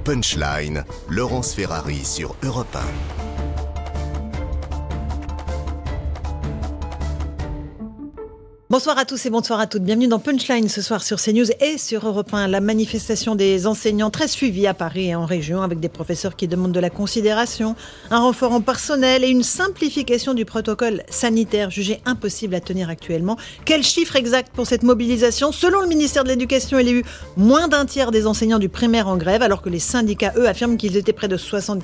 Punchline, Laurence Ferrari sur Europe 1. Bonsoir à tous et bonsoir à toutes. Bienvenue dans Punchline ce soir sur CNews et sur Europe 1. La manifestation des enseignants très suivie à Paris et en région avec des professeurs qui demandent de la considération, un renfort en personnel et une simplification du protocole sanitaire jugé impossible à tenir actuellement. Quel chiffre exact pour cette mobilisation ? Selon le ministère de l'Éducation, il y a eu moins d'un tiers des enseignants du primaire en grève alors que les syndicats, eux, affirment qu'ils étaient près de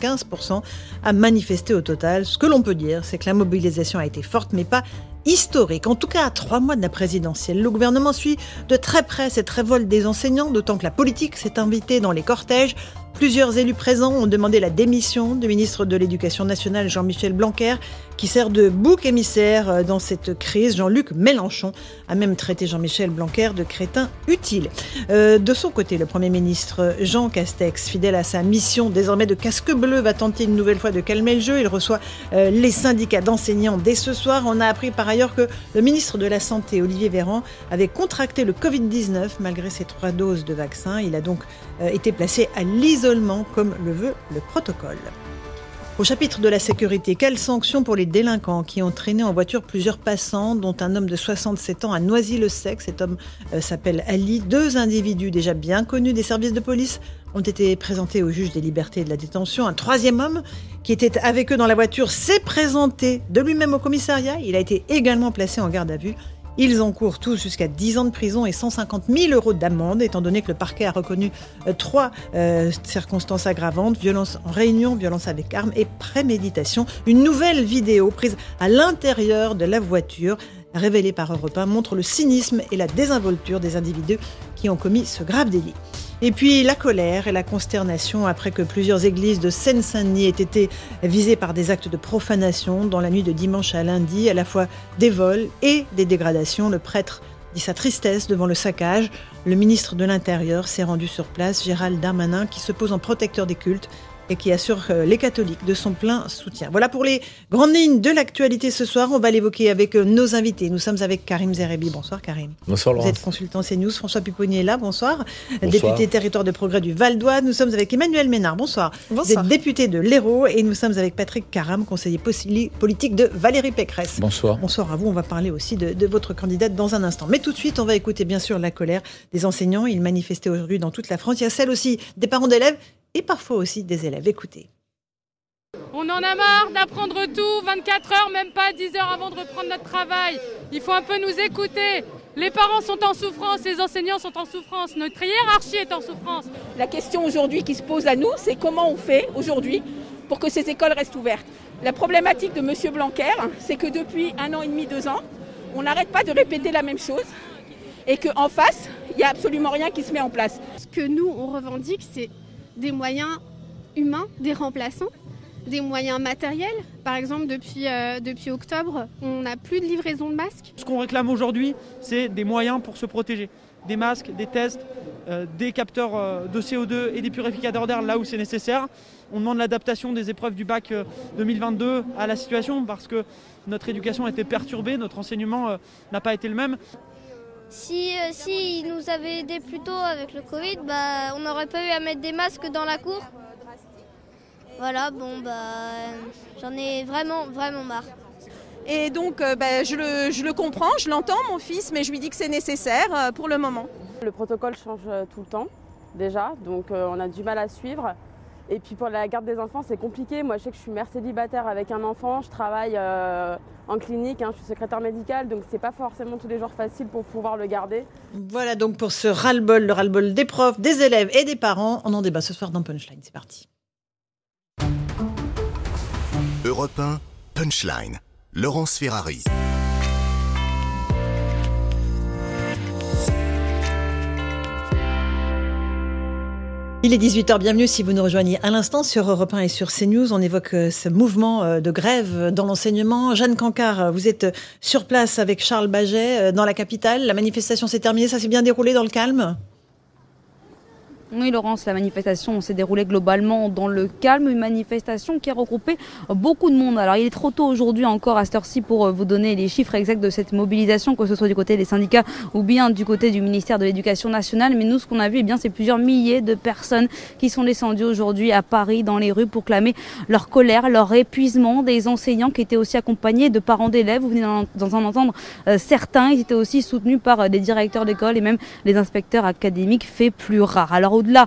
75% à manifester au total. Ce que l'on peut dire, c'est que la mobilisation a été forte mais pas historique. En tout cas, à 3 mois de la présidentielle, le gouvernement suit de très près cette révolte des enseignants, d'autant que la politique s'est invitée dans les cortèges. Plusieurs élus présents ont demandé la démission du ministre de l'Éducation nationale, Jean-Michel Blanquer, qui sert de bouc émissaire dans cette crise. Jean-Luc Mélenchon a même traité Jean-Michel Blanquer de crétin utile. De son côté, le Premier ministre Jean Castex, fidèle à sa mission désormais de casque bleu, va tenter une nouvelle fois de calmer le jeu. Il reçoit les syndicats d'enseignants dès ce soir. On a appris par ailleurs que le ministre de la Santé, Olivier Véran, avait contracté le Covid-19 malgré ses 3 doses de vaccin. Il a donc été placé à l'isolement comme le veut le protocole. Au chapitre de la sécurité, quelles sanctions pour les délinquants qui ont traîné en voiture plusieurs passants, dont un homme de 67 ans à Noisy-le-Sec. Cet homme s'appelle Ali. 2 individus déjà bien connus des services de police ont été présentés au juge des libertés et de la détention. Un 3e homme qui était avec eux dans la voiture s'est présenté de lui-même au commissariat. Il a été également placé en garde à vue. Ils encourent tous jusqu'à 10 ans de prison et 150 000 € d'amende, étant donné que le parquet a reconnu 3 circonstances aggravantes: violence en réunion, violence avec arme et préméditation. Une nouvelle vidéo prise à l'intérieur de la voiture, révélée par Europe 1, montre le cynisme et la désinvolture des individus qui ont commis ce grave délit. Et puis la colère et la consternation après que plusieurs églises de Seine-Saint-Denis aient été visées par des actes de profanation dans la nuit de dimanche à lundi, à la fois des vols et des dégradations. Le prêtre dit sa tristesse devant le saccage. Le ministre de l'Intérieur s'est rendu sur place, Gérald Darmanin, qui se pose en protecteur des cultes et qui assure les catholiques de son plein soutien. Voilà pour les grandes lignes de l'actualité ce soir. On va l'évoquer avec nos invités. Nous sommes avec Karim Zerebi. Bonsoir Karim. Bonsoir Laurence. Vous êtes consultant CNews. François Pupponi est là. Bonsoir. Bonsoir. Député territoire de progrès du Val-d'Oise. Nous sommes avec Emmanuel Ménard. Bonsoir. Bonsoir. Vous êtes député de l'Hérault et nous sommes avec Patrick Caram, conseiller politique de Valérie Pécresse. Bonsoir. Bonsoir à vous. On va parler aussi de votre candidate dans un instant. Mais tout de suite, on va écouter bien sûr la colère des enseignants. Ils manifestaient aujourd'hui dans toute la France. Il y a celle aussi des parents d'élèves et parfois aussi des élèves. Écoutez. On en a marre d'apprendre tout, 24 heures, même pas 10 heures avant de reprendre notre travail. Il faut un peu nous écouter. Les parents sont en souffrance, les enseignants sont en souffrance, notre hiérarchie est en souffrance. La question aujourd'hui qui se pose à nous, c'est comment on fait aujourd'hui pour que ces écoles restent ouvertes. La problématique de M. Blanquer, c'est que depuis 1 an et demi, 2 ans, on n'arrête pas de répéter la même chose et qu'en face, il n'y a absolument rien qui se met en place. Ce que nous, on revendique, c'est des moyens humains, des remplaçants, des moyens matériels. Par exemple, depuis octobre, on n'a plus de livraison de masques. Ce qu'on réclame aujourd'hui, c'est des moyens pour se protéger. Des masques, des tests, des capteurs de CO2 et des purificateurs d'air là où c'est nécessaire. On demande l'adaptation des épreuves du bac 2022 à la situation parce que notre éducation a été perturbée, notre enseignement n'a pas été le même. Si ils nous avaient aidés plus tôt avec le Covid, on n'aurait pas eu à mettre des masques dans la cour. Voilà, j'en ai vraiment marre. Et donc, je le comprends, je l'entends, mon fils, mais je lui dis que c'est nécessaire pour le moment. Le protocole change tout le temps, déjà, donc on a du mal à suivre. Et puis pour la garde des enfants, c'est compliqué. Moi, je sais que je suis mère célibataire avec un enfant, je travaille en clinique, je suis secrétaire médicale, donc c'est pas forcément tous les jours facile pour pouvoir le garder. Voilà donc pour ce ras-le-bol, le ras-le-bol des profs, des élèves et des parents. On en débat ce soir dans Punchline, c'est parti. Europe 1, Punchline, Laurence Ferrari. Il est 18h, bienvenue si vous nous rejoignez à l'instant sur Europe 1 et sur CNews. On évoque ce mouvement de grève dans l'enseignement. Jeanne Cancard, vous êtes sur place avec Charles Baget dans la capitale. La manifestation s'est terminée, ça s'est bien déroulé dans le calme ? Oui, Laurence, la manifestation s'est déroulée globalement dans le calme, une manifestation qui a regroupé beaucoup de monde. Alors il est trop tôt aujourd'hui encore à cette heure-ci pour vous donner les chiffres exacts de cette mobilisation, que ce soit du côté des syndicats ou bien du côté du ministère de l'Éducation nationale. Mais nous, ce qu'on a vu, c'est plusieurs milliers de personnes qui sont descendues aujourd'hui à Paris dans les rues pour clamer leur colère, leur épuisement. Des enseignants qui étaient aussi accompagnés de parents d'élèves. Vous venez d'en entendre certains. Ils étaient aussi soutenus par des directeurs d'école et même les inspecteurs académiques, fait plus rare. Alors au-delà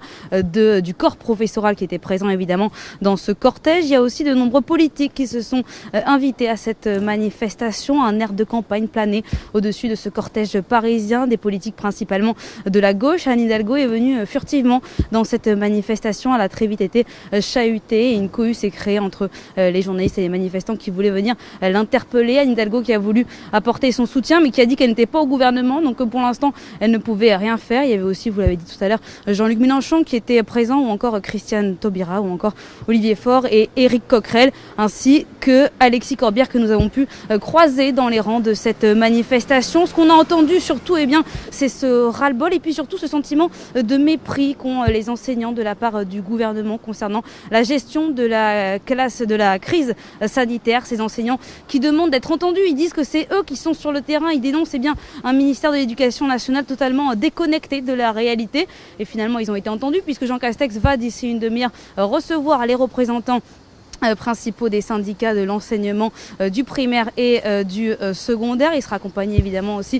du corps professoral qui était présent évidemment dans ce cortège, il y a aussi de nombreux politiques qui se sont invités à cette manifestation. Un air de campagne planait au-dessus de ce cortège parisien, des politiques principalement de la gauche. Anne Hidalgo est venue furtivement dans cette manifestation. Elle a très vite été chahutée et une cohue s'est créée entre les journalistes et les manifestants qui voulaient venir l'interpeller. Anne Hidalgo qui a voulu apporter son soutien mais qui a dit qu'elle n'était pas au gouvernement, donc pour l'instant elle ne pouvait rien faire. Il y avait aussi, vous l'avez dit tout à l'heure, Jean-Luc Mélenchon qui était présent, ou encore Christiane Taubira, ou encore Olivier Faure et Éric Coquerel, ainsi que Alexis Corbière que nous avons pu croiser dans les rangs de cette manifestation. Ce qu'on a entendu surtout, c'est ce ras-le-bol et puis surtout ce sentiment de mépris qu'ont les enseignants de la part du gouvernement concernant la gestion de la crise sanitaire. Ces enseignants qui demandent d'être entendus, ils disent que c'est eux qui sont sur le terrain, ils dénoncent un ministère de l'Éducation nationale totalement déconnecté de la réalité. Et finalement, ils ont été entendus puisque Jean Castex va d'ici une demi-heure recevoir les représentants principaux des syndicats de l'enseignement du primaire et du secondaire. Il sera accompagné évidemment aussi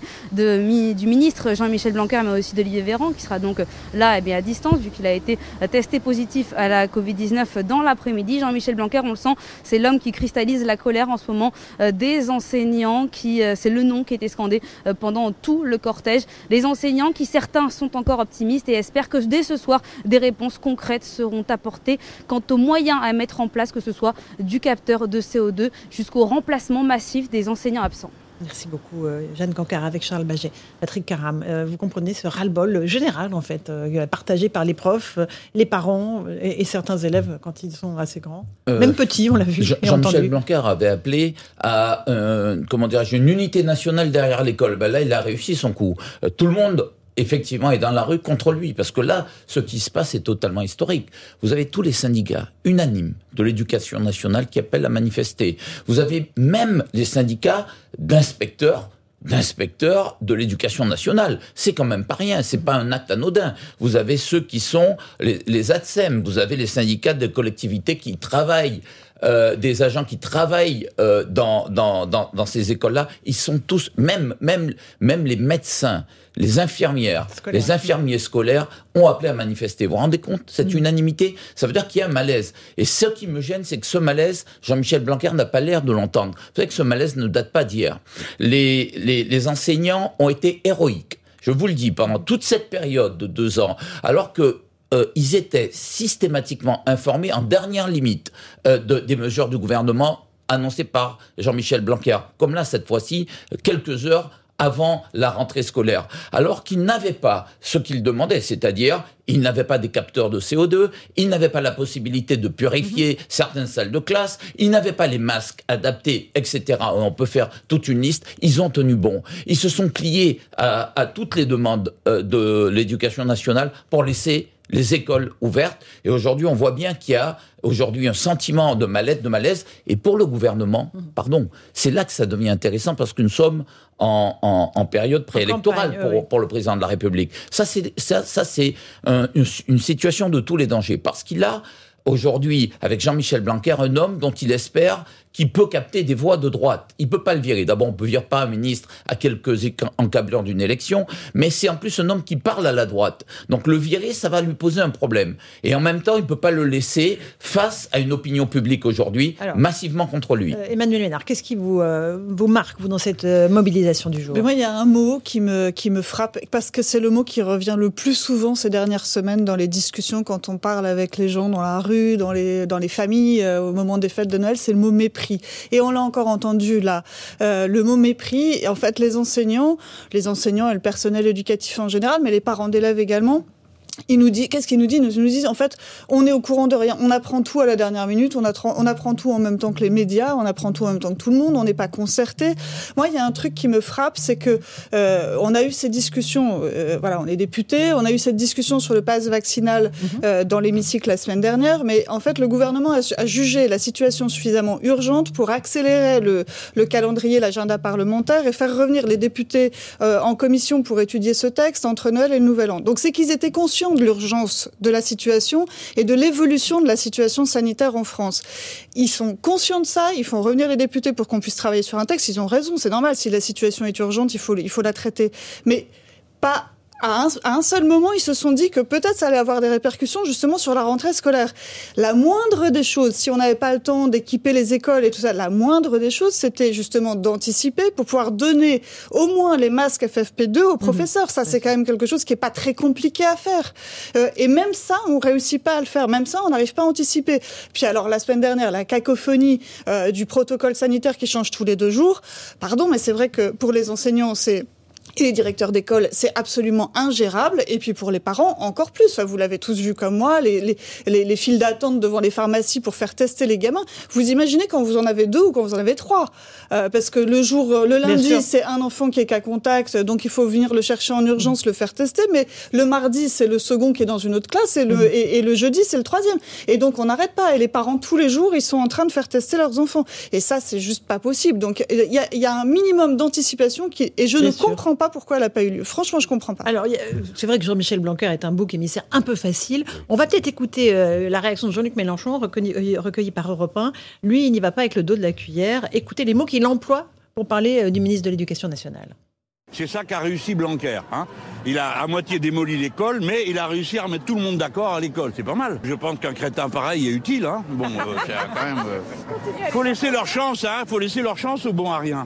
du ministre Jean-Michel Blanquer, mais aussi d'Olivier Véran, qui sera donc là à distance, vu qu'il a été testé positif à la Covid-19 dans l'après-midi. Jean-Michel Blanquer, on le sent, c'est l'homme qui cristallise la colère en ce moment des enseignants, c'est le nom qui a été scandé pendant tout le cortège. Les enseignants qui, certains, sont encore optimistes et espèrent que dès ce soir, des réponses concrètes seront apportées quant aux moyens à mettre en place, que ce soit du capteur de CO2 jusqu'au remplacement massif des enseignants absents. Merci beaucoup Jeanne Cancard avec Charles Baget. Patrick Caram, vous comprenez ce ras-le-bol général en fait, partagé par les profs, les parents et certains élèves quand ils sont assez grands, même petits, on l'a vu. Jean-Michel Blanquer avait appelé à une unité nationale derrière l'école. Là, il a réussi son coup. Tout le monde effectivement est dans la rue contre lui, parce que là, ce qui se passe est totalement historique. Vous avez tous les syndicats unanimes de l'Éducation nationale qui appellent à manifester. Vous avez même les syndicats d'inspecteurs de l'Éducation nationale. C'est quand même pas rien, c'est pas un acte anodin. Vous avez ceux qui sont les ATSEM, vous avez les syndicats de collectivités qui travaillent, des agents qui travaillent dans ces écoles-là. Ils sont tous, même les médecins, les infirmières, les infirmiers scolaires ont appelé à manifester. Vous vous rendez compte, cette unanimité, ça veut dire qu'il y a un malaise. Et ce qui me gêne, c'est que ce malaise, Jean-Michel Blanquer n'a pas l'air de l'entendre. Vous savez que ce malaise ne date pas d'hier. Les enseignants ont été héroïques, je vous le dis, pendant toute cette période de 2 ans, alors que ils étaient systématiquement informés en dernière limite des mesures du gouvernement annoncées par Jean-Michel Blanquer. Comme là, cette fois-ci, quelques heures avant la rentrée scolaire. Alors qu'ils n'avaient pas ce qu'ils demandaient, c'est-à-dire ils n'avaient pas des capteurs de CO2, ils n'avaient pas la possibilité de purifier certaines salles de classe, ils n'avaient pas les masques adaptés, etc. On peut faire toute une liste. Ils ont tenu bon. Ils se sont pliés à toutes les demandes de l'Éducation nationale pour laisser les écoles ouvertes. Et aujourd'hui, on voit bien qu'il y a aujourd'hui un sentiment de malaise. Et pour le gouvernement, c'est là que ça devient intéressant, parce que nous sommes en période préélectorale pour le président de la République. Ça, c'est une situation de tous les dangers. Parce qu'il a aujourd'hui, avec Jean-Michel Blanquer, un homme dont il espère qu'il peut capter des voix de droite. Il peut pas le virer. D'abord, on peut virer pas un ministre à quelques encablures d'une élection, mais c'est en plus un homme qui parle à la droite. Donc le virer, ça va lui poser un problème. Et en même temps, il peut pas le laisser face à une opinion publique aujourd'hui massivement contre lui. Emmanuel Ménard, qu'est-ce qui vous marque, vous, dans cette mobilisation du jour ? Mais moi, il y a un mot qui me frappe, parce que c'est le mot qui revient le plus souvent ces dernières semaines dans les discussions, quand on parle avec les gens dans la rue, dans les familles, au moment des fêtes de Noël, c'est le mot mépris. Et on l'a encore entendu là, le mot mépris. En fait, les enseignants et le personnel éducatif en général, mais les parents d'élèves également, qu'est-ce qu'il nous dit ? Ils nous disent, en fait, on est au courant de rien. On apprend tout à la dernière minute, on apprend tout en même temps que les médias, on apprend tout en même temps que tout le monde, on n'est pas concerté. Moi, il y a un truc qui me frappe, c'est que on a eu ces discussions, on est députés, on a eu cette discussion sur le pass vaccinal dans l'hémicycle la semaine dernière, mais en fait, le gouvernement a jugé la situation suffisamment urgente pour accélérer le calendrier, l'agenda parlementaire et faire revenir les députés en commission pour étudier ce texte entre Noël et le Nouvel An. Donc, c'est qu'ils étaient conscients de l'urgence de la situation et de l'évolution de la situation sanitaire en France. Ils sont conscients de ça, ils font revenir les députés pour qu'on puisse travailler sur un texte, ils ont raison, c'est normal, si la situation est urgente, il faut la traiter. Mais pas... À un seul moment, ils se sont dit que peut-être ça allait avoir des répercussions justement sur la rentrée scolaire. La moindre des choses, si on n'avait pas le temps d'équiper les écoles et tout ça, la moindre des choses, c'était justement d'anticiper pour pouvoir donner au moins les masques FFP2 aux professeurs. Ça, c'est quand même quelque chose qui est pas très compliqué à faire. Et même ça, on réussit pas à le faire. Même ça, on n'arrive pas à anticiper. Puis alors, la semaine dernière, la cacophonie du protocole sanitaire qui change tous les 2 jours. Pardon, mais c'est vrai que pour les enseignants, et les directeurs d'école, c'est absolument ingérable. Et puis pour les parents, encore plus. Vous l'avez tous vu comme moi, les files d'attente devant les pharmacies pour faire tester les gamins. Vous imaginez quand vous en avez 2 ou quand vous en avez 3 parce que le lundi, c'est un enfant qui est cas contact, donc il faut venir le chercher en urgence, le faire tester. Mais le mardi, c'est le second qui est dans une autre classe et le jeudi, c'est le 3e. Et donc on n'arrête pas. Et les parents, tous les jours, ils sont en train de faire tester leurs enfants. Et ça, c'est juste pas possible. Donc il y a un minimum d'anticipation et je ne comprends pas pourquoi elle n'a pas eu lieu. Franchement, je ne comprends pas. Alors, c'est vrai que Jean-Michel Blanquer est un bouc émissaire un peu facile. On va peut-être écouter la réaction de Jean-Luc Mélenchon, recueillie par Europe 1. Lui, il n'y va pas avec le dos de la cuillère. Écoutez les mots qu'il emploie pour parler du ministre de l'Éducation nationale. C'est ça qu'a réussi Blanquer. Il a à moitié démoli l'école, mais il a réussi à remettre tout le monde d'accord à l'école. C'est pas mal. Je pense qu'un crétin pareil est utile. Bon, c'est quand même... Faut laisser leur chance, Faut laisser leur chance aux bons à rien.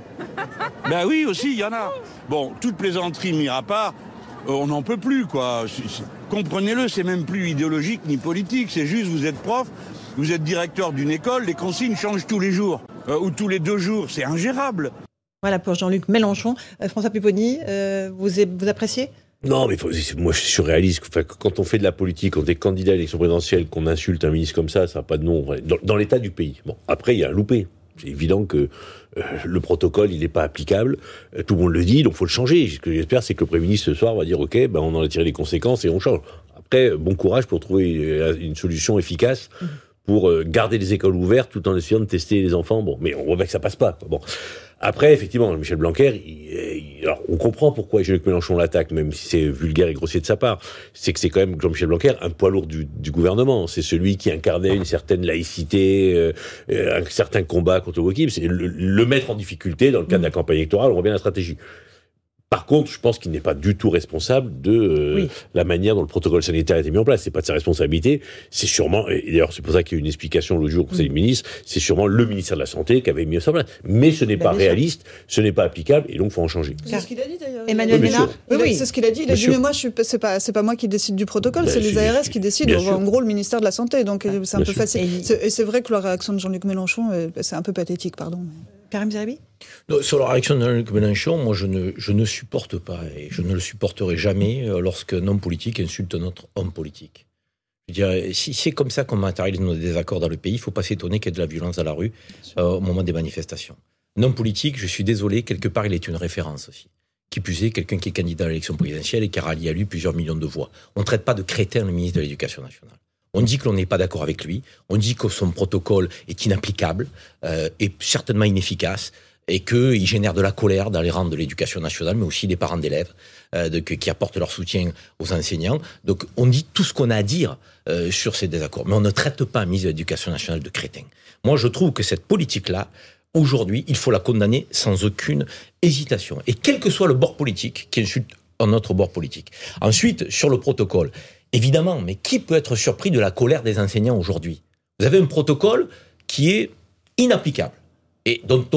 Ben oui, aussi, il y en a. Bon, toute plaisanterie mise à part, on n'en peut plus, quoi. Comprenez-le, c'est même plus idéologique ni politique. C'est juste, vous êtes prof, vous êtes directeur d'une école, les consignes changent tous les jours. Ou tous les 2 jours. C'est ingérable. Voilà pour Jean-Luc Mélenchon. François Pupponi, vous appréciez ? Non, mais moi je suis surréaliste. Quand on fait de la politique, quand on est candidat à l'élection présidentielle, qu'on insulte un ministre comme ça n'a pas de nom. Dans l'état du pays. Bon, après, il y a un loupé. C'est évident que le protocole, il n'est pas applicable. Tout le monde le dit, donc il faut le changer. Ce que j'espère, c'est que le Premier ministre, ce soir, va dire « Ok, on en a tiré les conséquences et on change ». Après, bon courage pour trouver une solution efficace pour garder les écoles ouvertes tout en essayant de tester les enfants. Bon, mais on voit bien que ça passe pas. Bon. Après, effectivement, Michel Blanquer, alors on comprend pourquoi Jean-Luc Mélenchon l'attaque, même si c'est vulgaire et grossier de sa part. C'est que c'est quand même Jean-Michel Blanquer un poids lourd du gouvernement. C'est celui qui incarnait une certaine laïcité, un certain combat contre le wokisme. C'est le mettre en difficulté dans le cadre de la campagne électorale. On voit bien la stratégie. Par contre, je pense qu'il n'est pas du tout responsable de la manière dont le protocole sanitaire a été mis en place. C'est pas de sa responsabilité. C'est sûrement, et d'ailleurs c'est pour ça qu'il y a eu une explication l'autre jour au Conseil des ministres, c'est sûrement le ministère de la Santé qui avait mis ça en place. Mais ce n'est pas réaliste, ce n'est pas applicable, et donc il faut en changer. C'est ce qu'il a dit d'ailleurs. Emmanuel Ménard. Oui, c'est ce qu'il a dit. Il a dit, mais moi, c'est pas moi qui décide du protocole, c'est les ARS qui décident. En gros, le ministère de la Santé. Donc c'est un peu facile. Et c'est vrai que la réaction de Jean-Luc Mélenchon, c'est un peu pathétique, pardon. Karim Zeribi ? Sur la réaction de Jean-Luc Mélenchon, moi je ne supporte pas et je ne le supporterai jamais lorsqu'un homme politique insulte un autre homme politique. Je dirais, si c'est comme ça qu'on matérialise nos désaccords dans le pays, il ne faut pas s'étonner qu'il y ait de la violence dans la rue au moment des manifestations. Un homme politique, je suis désolé, quelque part il est une référence aussi. Qui plus est, quelqu'un qui est candidat à l'élection présidentielle et qui a rallié à lui plusieurs millions de voix. On ne traite pas de crétin le ministre de l'Éducation nationale. On dit que l'on n'est pas d'accord avec lui, on dit que son protocole est inapplicable, et certainement inefficace, et qu'il génère de la colère dans les rangs de l'éducation nationale, mais aussi des parents d'élèves qui apportent leur soutien aux enseignants. Donc on dit tout ce qu'on a à dire sur ces désaccords, mais on ne traite pas un ministre de l'Éducation nationale de crétin. Moi je trouve que cette politique-là, aujourd'hui, il faut la condamner sans aucune hésitation, et quel que soit le bord politique qui insulte un autre bord politique. Ensuite, sur le protocole, évidemment, mais qui peut être surpris de la colère des enseignants aujourd'hui ? Vous avez un protocole qui est inapplicable et dont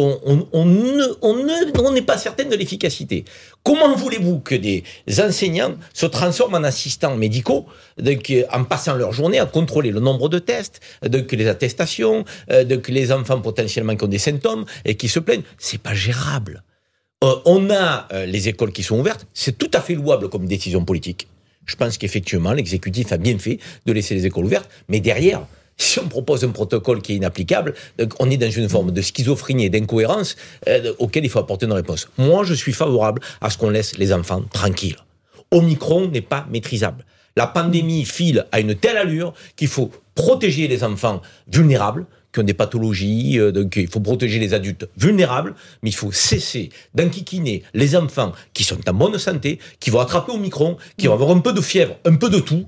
on n'est pas certain de l'efficacité. Comment voulez-vous que des enseignants se transforment en assistants médicaux en passant leur journée à contrôler le nombre de tests, les attestations, les enfants potentiellement qui ont des symptômes et qui se plaignent ? C'est pas gérable. On a les écoles qui sont ouvertes, c'est tout à fait louable comme décision politique. Je pense qu'effectivement, l'exécutif a bien fait de laisser les écoles ouvertes, mais derrière, si on propose un protocole qui est inapplicable, on est dans une forme de schizophrénie et d'incohérence auquel il faut apporter une réponse. Moi, je suis favorable à ce qu'on laisse les enfants tranquilles. Omicron n'est pas maîtrisable. La pandémie file à une telle allure qu'il faut protéger les enfants vulnérables, qui ont des pathologies, donc il faut protéger les adultes vulnérables, mais il faut cesser d'enquiquiner les enfants qui sont en bonne santé, qui vont attraper Omicron, qui vont avoir un peu de fièvre, un peu de tout,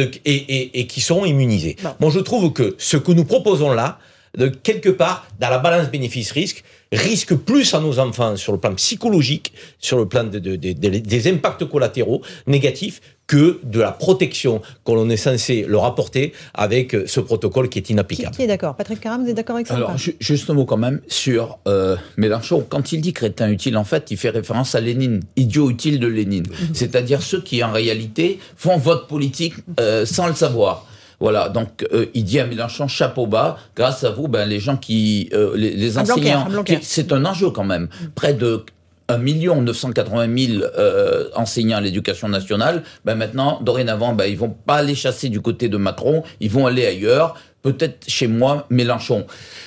et qui seront immunisés. Bon. Moi, je trouve que ce que nous proposons là, quelque part, dans la balance bénéfice-risque, risque plus à nos enfants sur le plan psychologique, sur le plan des impacts collatéraux négatifs, que de la protection qu'on est censé leur apporter avec ce protocole qui est inapplicable. Qui est d'accord ? Patrick Caram, vous êtes d'accord avec ça ? Alors, juste un mot quand même sur Mélenchon. Quand il dit crétin utile, en fait, il fait référence à Lénine, idiot utile de Lénine. C'est-à-dire ceux qui, en réalité, font vote politique sans le savoir. Voilà, donc il dit à Mélenchon, chapeau bas, grâce à vous, les gens qui... les enseignants, c'est un enjeu quand même. Près de 1 980 000 enseignants à l'éducation nationale, maintenant, dorénavant, ils vont pas aller chasser du côté de Macron, ils vont aller ailleurs, peut-être chez moi, Mélenchon.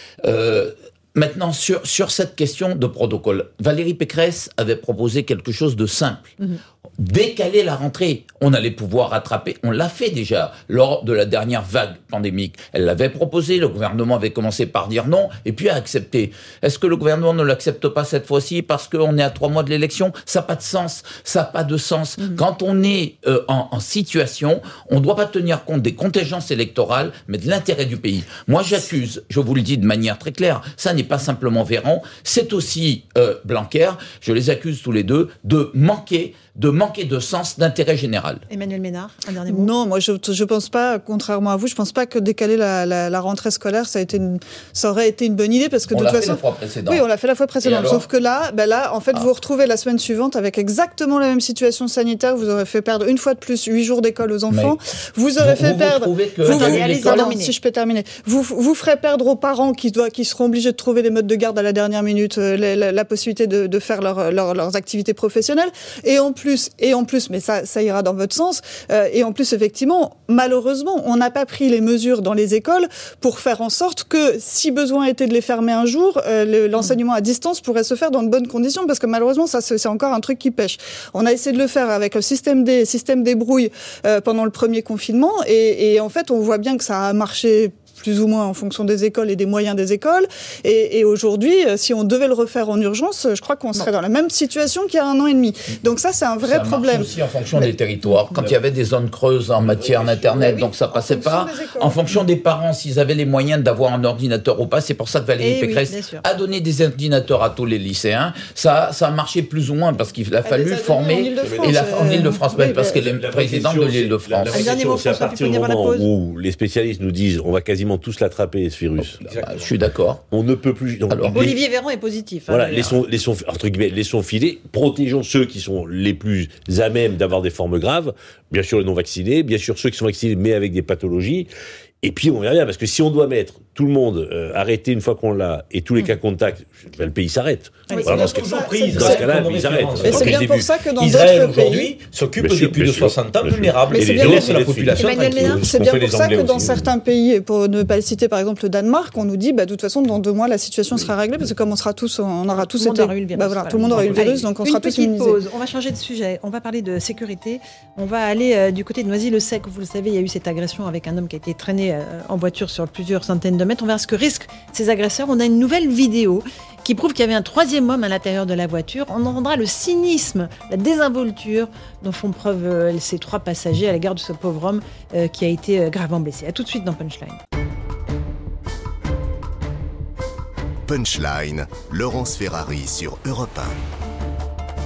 Maintenant, sur cette question de protocole, Valérie Pécresse avait proposé quelque chose de simple. Décaler la rentrée. On allait pouvoir rattraper. On l'a fait déjà lors de la dernière vague pandémique. Elle l'avait proposé, le gouvernement avait commencé par dire non, et puis a accepté. Est-ce que le gouvernement ne l'accepte pas cette fois-ci parce qu'on est à 3 mois de l'élection ? Ça n'a pas de sens. Ça n'a pas de sens. Quand on est en situation, on ne doit pas tenir compte des contingences électorales, mais de l'intérêt du pays. Moi, j'accuse, je vous le dis de manière très claire, ça n'est pas simplement Véran, c'est aussi Blanquer, je les accuse tous les deux de manquer de sens d'intérêt général. Emmanuel Ménard, un dernier mot. Non, moi je pense pas, contrairement à vous, je pense pas que décaler la rentrée scolaire, ça aurait été une bonne idée, parce que de toute façon... On l'a fait la fois précédente. Oui, on l'a fait la fois précédente, sauf que là, en fait, vous vous retrouvez la semaine suivante avec exactement la même situation sanitaire, vous aurez fait perdre une fois de plus 8 jours d'école aux enfants, vous aurez fait perdre... Si je peux terminer. Vous ferez perdre aux parents qui seront obligés de trouver des modes de garde à la dernière minute, la possibilité de faire leurs activités professionnelles, et en plus, mais ça ira dans votre sens, et en plus, effectivement, malheureusement, on n'a pas pris les mesures dans les écoles pour faire en sorte que, si besoin était de les fermer un jour, l'enseignement à distance pourrait se faire dans de bonnes conditions, parce que malheureusement, ça, c'est encore un truc qui pêche. On a essayé de le faire avec le système des brouilles pendant le premier confinement, et en fait, on voit bien que ça a marché plus ou moins en fonction des écoles et des moyens des écoles. Et aujourd'hui, si on devait le refaire en urgence, je crois qu'on serait dans la même situation qu'il y a 1 an et demi. Donc ça, c'est un vrai problème. Ça marche aussi en fonction des territoires. Quand il y avait des zones creuses en matière d'Internet, donc ça passait pas. En fonction des parents, s'ils avaient les moyens d'avoir un ordinateur ou pas, c'est pour ça que Valérie Pécresse a donné des ordinateurs à tous les lycéens. Ça a marché plus ou moins parce qu'il a fallu former en Île-de-France, parce qu'elle est présidente de l'Île-de-France. C'est à partir du moment où les spécialistes nous disent on va quasiment tous l'attraper, ce virus. Je suis d'accord. On ne peut plus... Donc, Olivier Véran est positif. Voilà, laissons filer, protégeons ceux qui sont les plus à même d'avoir des formes graves, bien sûr les non-vaccinés, bien sûr ceux qui sont vaccinés mais avec des pathologies, et puis on verra bien, parce que si on doit mettre tout le monde arrêté une fois qu'on l'a, et tous les cas contacts, le pays s'arrête. Dans ce cas-là, le pays s'arrête. C'est bien pour ça que dans Israël, d'autres pays... aujourd'hui, s'occupe des plus de 60 ans vulnérables. Et laisse la population tranquille. C'est bien pour ça que dans certains pays, pour ne pas le citer, par exemple le Danemark, on nous dit, de toute façon, dans 2 mois, la situation sera réglée, parce que comme on aura tous été... Tout le monde aura eu le virus, donc on sera tous immunisés. Pause. On va changer de sujet. On va parler de sécurité. On va aller du côté de Noisy-le-Sec. Vous le savez, il y a eu cette agression avec un homme qui a été traîné en voiture sur plusieurs centaines de mètres. On verra ce que risquent ces agresseurs. On a une nouvelle vidéo qui prouve qu'il y avait un 3e homme à l'intérieur de la voiture. On entendra le cynisme, la désinvolture dont font preuve ces 3 passagers à l'égard de ce pauvre homme qui a été gravement blessé. A tout de suite dans Punchline. Punchline, Laurence Ferrari sur Europe 1.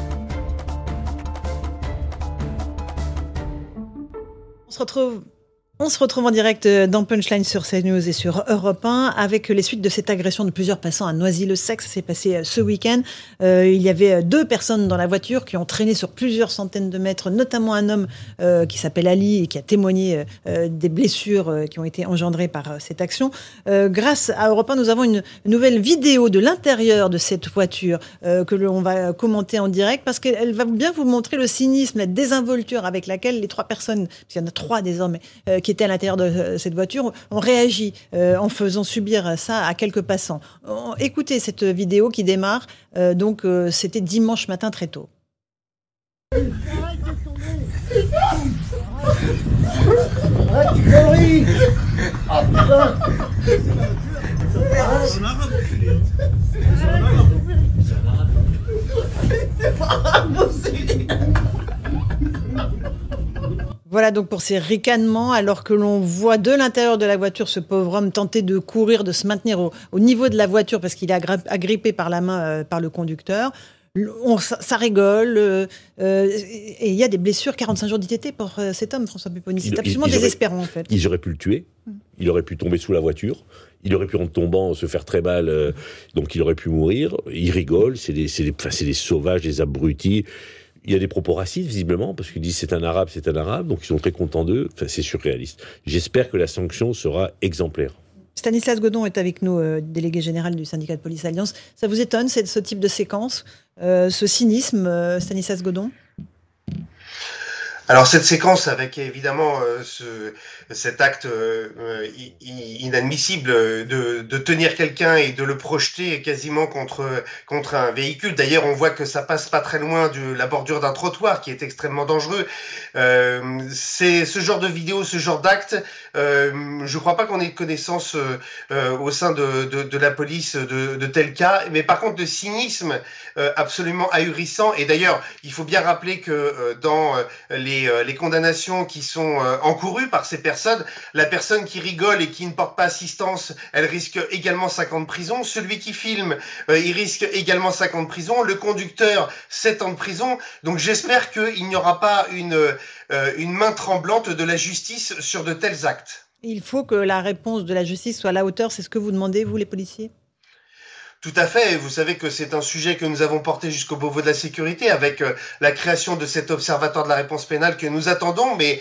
On se retrouve On se retrouve en direct dans Punchline sur CNews et sur Europe 1 avec les suites de cette agression de plusieurs passants à Noisy-le-Sec. Ça s'est passé ce week-end. Il y avait 2 personnes dans la voiture qui ont traîné sur plusieurs centaines de mètres, notamment un homme qui s'appelle Ali et qui a témoigné des blessures qui ont été engendrées par cette action. Grâce à Europe 1, nous avons une nouvelle vidéo de l'intérieur de cette voiture que l'on va commenter en direct parce qu'elle va bien vous montrer le cynisme, la désinvolture avec laquelle les 3 personnes, parce qu'il y en a 3 désormais, qui étaient à l'intérieur de cette voiture, ont réagi en faisant subir ça à quelques passants. Écoutez cette vidéo qui démarre, c'était dimanche matin très tôt. Voilà donc pour ces ricanements, alors que l'on voit de l'intérieur de la voiture ce pauvre homme tenter de courir, de se maintenir au niveau de la voiture parce qu'il est agrippé par la main par le conducteur. Ça rigole, et il y a des blessures, 45 jours d'ITT pour cet homme, François Pupponi. C'est absolument désespérant en fait. Ils auraient pu le tuer, il aurait pu tomber sous la voiture, il aurait pu en tombant se faire très mal, donc il aurait pu mourir. Il rigole, c'est des sauvages, des abrutis. Il y a des propos racistes, visiblement, parce qu'ils disent c'est un arabe, donc ils sont très contents d'eux. Enfin, c'est surréaliste. J'espère que la sanction sera exemplaire. Stanislas Godon est avec nous, délégué général du syndicat de police Alliance. Ça vous étonne, ce type de séquence, ce cynisme, Stanislas Godon ? Alors cette séquence avec évidemment cet acte inadmissible de tenir quelqu'un et de le projeter quasiment contre un véhicule. D'ailleurs, on voit que ça passe pas très loin de la bordure d'un trottoir qui est extrêmement dangereux. C'est ce genre de vidéo, ce genre d'acte. Je crois pas qu'on ait connaissance au sein de la police de tels cas. Mais par contre, de cynisme absolument ahurissant. Et d'ailleurs, il faut bien rappeler que dans les condamnations qui sont encourues par ces personnes, la personne qui rigole et qui ne porte pas assistance, elle risque également 5 ans de prison. Celui qui filme, il risque également 5 ans de prison. Le conducteur, 7 ans de prison. Donc j'espère qu'il n'y aura pas une main tremblante de la justice sur de tels actes. Il faut que la réponse de la justice soit à la hauteur. C'est ce que vous demandez, vous, les policiers ? Tout à fait. Vous savez que c'est un sujet que nous avons porté jusqu'au Beauvau de la sécurité avec la création de cet observatoire de la réponse pénale que nous attendons. Mais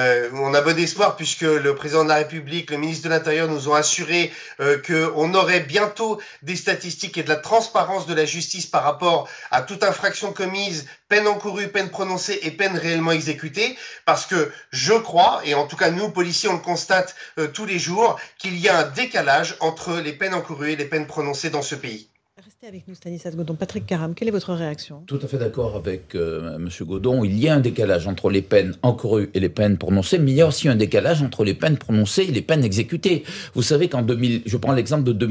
on a bon espoir puisque le président de la République, le ministre de l'Intérieur nous ont assuré qu'on aurait bientôt des statistiques et de la transparence de la justice par rapport à toute infraction commise, peine encourue, peine prononcée et peine réellement exécutée. Parce que je crois, et en tout cas nous policiers on le constate tous les jours, qu'il y a un décalage entre les peines encourues et les peines prononcées dans ce pays. Restez avec nous, Stanislas Godon. Patrick Caram, quelle est votre réaction ? Tout à fait d'accord avec M. Godon. Il y a un décalage entre les peines encourues et les peines prononcées, mais il y a aussi un décalage entre les peines prononcées et les peines exécutées. Vous savez qu'en 2000, je prends l'exemple de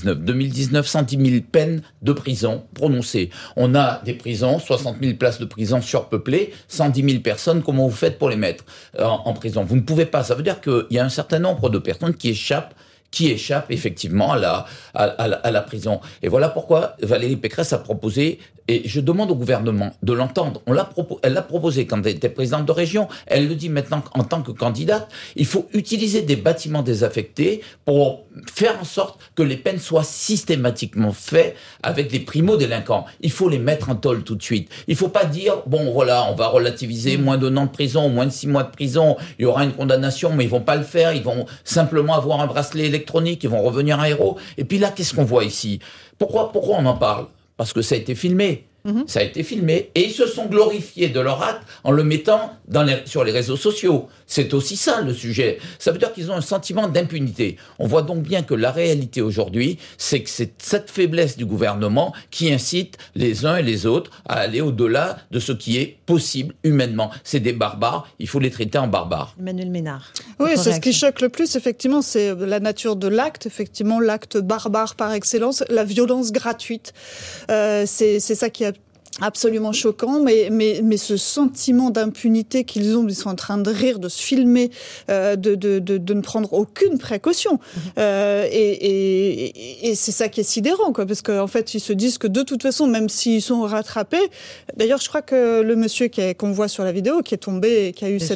2019, 110 000 peines de prison prononcées. On a des prisons, 60 000 places de prison surpeuplées, 110 000 personnes, comment vous faites pour les mettre en prison ? Vous ne pouvez pas. Ça veut dire qu'il y a un certain nombre de personnes qui échappent effectivement à la prison. Et voilà pourquoi Valérie Pécresse a proposé, et je demande au gouvernement de l'entendre, elle l'a proposé quand elle était présidente de région, elle le dit maintenant en tant que candidate, il faut utiliser des bâtiments désaffectés pour faire en sorte que les peines soient systématiquement faites avec des primo-délinquants. Il faut les mettre en tôle tout de suite. Il ne faut pas dire, bon voilà, on va relativiser, moins de 1 an de prison, moins de 6 mois de prison, il y aura une condamnation, mais ils ne vont pas le faire, ils vont simplement avoir un bracelet électronique, ils vont revenir à héros. Et puis là, qu'est-ce qu'on voit ici ? Pourquoi on en parle ? Parce que ça a été filmé. Ça a été filmé. Et ils se sont glorifiés de leur acte en le mettant sur les réseaux sociaux. C'est aussi ça le sujet. Ça veut dire qu'ils ont un sentiment d'impunité. On voit donc bien que la réalité aujourd'hui, c'est que c'est cette faiblesse du gouvernement qui incite les uns et les autres à aller au-delà de ce qui est possible humainement. C'est des barbares, il faut les traiter en barbares. Emmanuel Ménard. Oui, c'est ce qui choque le plus, effectivement, c'est la nature de l'acte, effectivement, l'acte barbare par excellence, la violence gratuite. C'est ça qui a absolument choquant, mais ce sentiment d'impunité qu'ils ont, ils sont en train de rire, de se filmer, de ne prendre aucune précaution. Et c'est ça qui est sidérant, quoi, parce qu'en fait, ils se disent que de toute façon, même s'ils sont rattrapés, d'ailleurs, je crois que le monsieur qu'on voit sur la vidéo, qui est tombé et qui a eu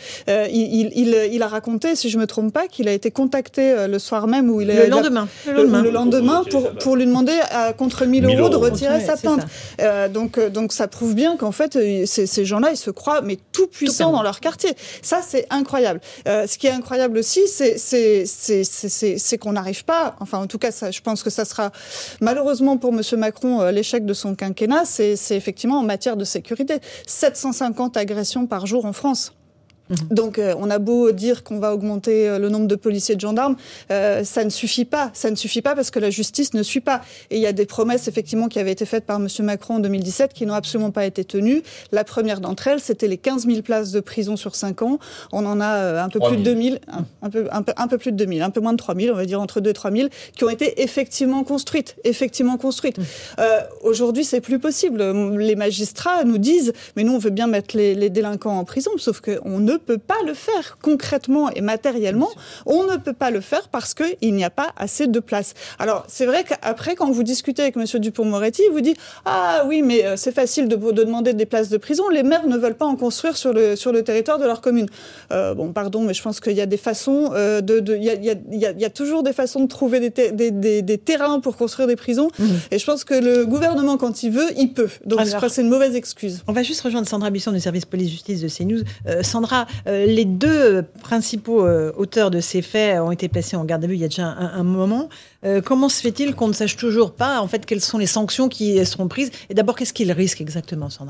il a raconté, si je me trompe pas, qu'il a été contacté le soir même où le lendemain pour lui demander contre 1 000 euros de retirer sa plainte. Donc ça prouve bien qu'en fait, ces gens-là, ils se croient mais tout puissants dans leur quartier. Ça, c'est incroyable. Ce qui est incroyable aussi, c'est qu'on n'arrive pas, enfin en tout cas, ça, je pense que ça sera malheureusement pour M. Macron l'échec de son quinquennat, c'est effectivement en matière de sécurité. 750 agressions par jour en France. Donc on a beau dire qu'on va augmenter le nombre de policiers et de gendarmes, ça ne suffit pas. Ça ne suffit pas parce que la justice ne suit pas. Et il y a des promesses effectivement qui avaient été faites par M. Macron en 2017 qui n'ont absolument pas été tenues. La première d'entre elles, c'était les 15 000 places de prison sur 5 ans. On en a un peu plus de 2 000, un peu plus de 2 000, un peu moins de 3 000, on va dire entre 2 et 3 000, qui ont été effectivement construites. Aujourd'hui, c'est plus possible. Les magistrats nous disent, mais nous on veut bien mettre les délinquants en prison, sauf qu'on ne peut pas le faire concrètement et matériellement. On ne peut pas le faire parce qu'il n'y a pas assez de place. Alors, c'est vrai qu'après, quand vous discutez avec M. Dupond-Moretti, il vous dit « Ah oui, mais c'est facile de demander des places de prison. Les maires ne veulent pas en construire sur le territoire de leur commune. » Bon, pardon, mais je pense qu'il y a des façons il y a toujours des façons de trouver des terrains pour construire des prisons. Et je pense que le gouvernement, quand il veut, il peut. Donc, je crois que c'est une mauvaise excuse. On va juste rejoindre Sandra Buisson du service police-justice de CNews. Sandra, les deux principaux auteurs de ces faits ont été placés en garde à vue il y a déjà un moment. Comment se fait-il qu'on ne sache toujours pas en fait quelles sont les sanctions qui seront prises? Et d'abord, qu'est-ce qu'ils risquent exactement, Sandra?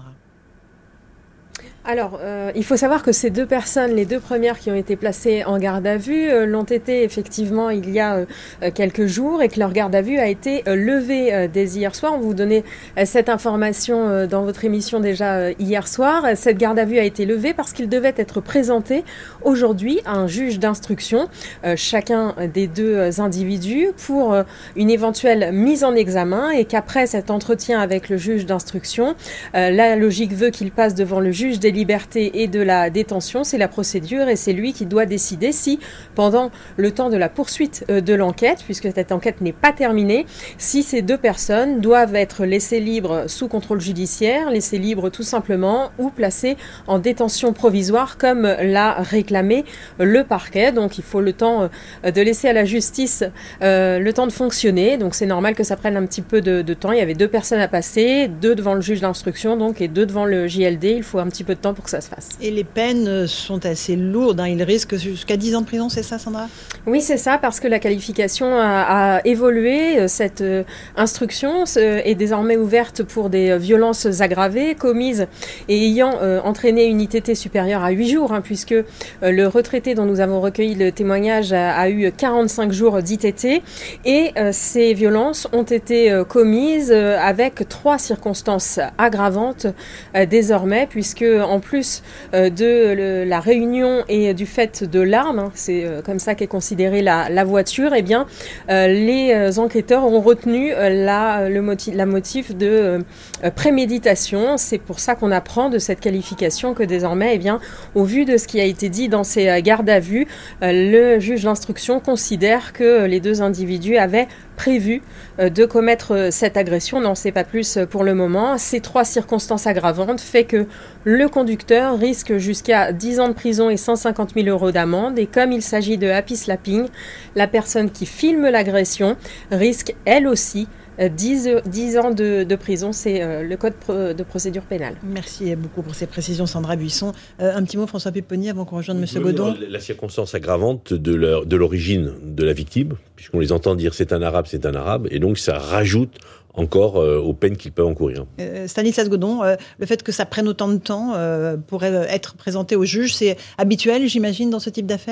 Alors, il faut savoir que ces deux personnes, les deux premières qui ont été placées en garde à vue, l'ont été effectivement il y a quelques jours et que leur garde à vue a été levée dès hier soir. On vous donnait cette information dans votre émission déjà hier soir. Cette garde à vue a été levée parce qu'ils devaient être présentés aujourd'hui à un juge d'instruction, chacun des deux individus, pour une éventuelle mise en examen et qu'après cet entretien avec le juge d'instruction, la logique veut qu'il passe devant le juge des liberté et de la détention, c'est la procédure et c'est lui qui doit décider si, pendant le temps de la poursuite de l'enquête, puisque cette enquête n'est pas terminée, si ces deux personnes doivent être laissées libres sous contrôle judiciaire, laissées libres tout simplement, ou placées en détention provisoire comme l'a réclamé le parquet. Donc il faut le temps de laisser à la justice le temps de fonctionner, donc c'est normal que ça prenne un petit peu de temps. Il y avait deux personnes à passer, deux devant le juge d'instruction donc, et deux devant le JLD, il faut un petit peu de temps pour que ça se fasse. Et les peines sont assez lourdes, hein. Ils risquent jusqu'à 10 ans de prison, c'est ça, Sandra? Oui, c'est ça, parce que la qualification a évolué. Cette instruction est désormais ouverte pour des violences aggravées commises et ayant entraîné une ITT supérieure à 8 jours, hein, puisque le retraité dont nous avons recueilli le témoignage a eu 45 jours d'ITT et ces violences ont été commises avec 3 circonstances aggravantes désormais, puisque en plus de la réunion et du fait de l'arme, hein, c'est comme ça qu'est considérée la voiture, eh bien, les enquêteurs ont retenu la motif de préméditation. C'est pour ça qu'on apprend de cette qualification que désormais, eh bien, au vu de ce qui a été dit dans ces gardes à vue, le juge d'instruction considère que les deux individus avaient prévu de commettre cette agression. On n'en sait pas plus pour le moment. Ces 3 circonstances aggravantes fait que le conducteur risque jusqu'à 10 ans de prison et 150 000 euros d'amende. Et comme il s'agit de happy slapping, la personne qui filme l'agression risque elle aussi 10 ans de prison, c'est le code de procédure pénale. Merci beaucoup pour ces précisions, Sandra Buisson. Un petit mot, François Pupponi, avant qu'on rejoigne M. Godon. La circonstance aggravante de l'origine de la victime, puisqu'on les entend dire c'est un arabe, et donc ça rajoute encore aux peines qu'ils peuvent encourir. Stanislas Godon, le fait que ça prenne autant de temps pour être présenté au juge, c'est habituel, j'imagine, dans ce type d'affaires ?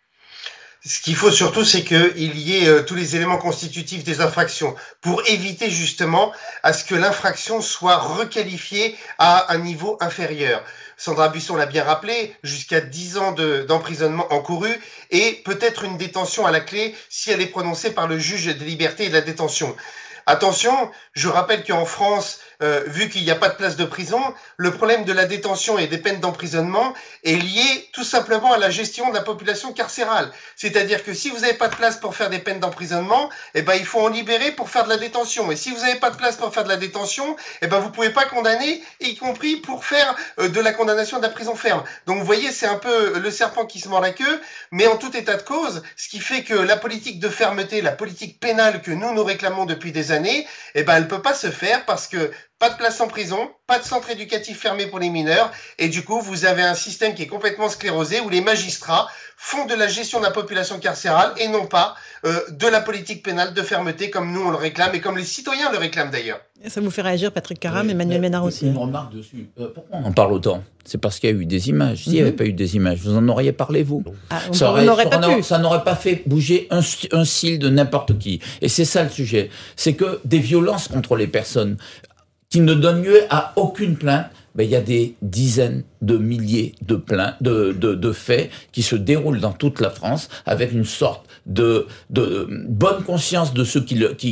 Ce qu'il faut surtout, c'est qu'il y ait tous les éléments constitutifs des infractions pour éviter justement à ce que l'infraction soit requalifiée à un niveau inférieur. Sandra Buisson l'a bien rappelé, jusqu'à 10 ans d'emprisonnement encouru et peut-être une détention à la clé si elle est prononcée par le juge des libertés et de la détention. Attention, je rappelle qu'en France, vu qu'il n'y a pas de place de prison, le problème de la détention et des peines d'emprisonnement est lié tout simplement à la gestion de la population carcérale. C'est-à-dire que si vous n'avez pas de place pour faire des peines d'emprisonnement, eh ben, il faut en libérer pour faire de la détention. Et si vous n'avez pas de place pour faire de la détention, eh ben, vous pouvez pas condamner, y compris pour faire de la condamnation de la prison ferme. Donc, vous voyez, c'est un peu le serpent qui se mord la queue, mais en tout état de cause, ce qui fait que la politique de fermeté, la politique pénale que nous réclamons depuis des années, eh ben, elle peut pas se faire parce que pas de place en prison, pas de centre éducatif fermé pour les mineurs, et du coup, vous avez un système qui est complètement sclérosé où les magistrats font de la gestion de la population carcérale et non pas de la politique pénale de fermeté comme nous on le réclame et comme les citoyens le réclament d'ailleurs. Et ça vous fait réagir, Patrick Caram, Emmanuel Ménard aussi. Une remarque dessus. Pourquoi on en parle autant ? C'est parce qu'il y a eu des images. S'il n'y avait pas eu des images, vous en auriez parlé, vous. On n'aurait pas pu. Ça n'aurait pas fait bouger un cil de n'importe qui. Et c'est ça le sujet. C'est que des violences contre les personnes qui ne donnent lieu à aucune plainte, ben, il y a des dizaines de milliers de plaintes, de faits qui se déroulent dans toute la France avec une sorte de bonne conscience de ceux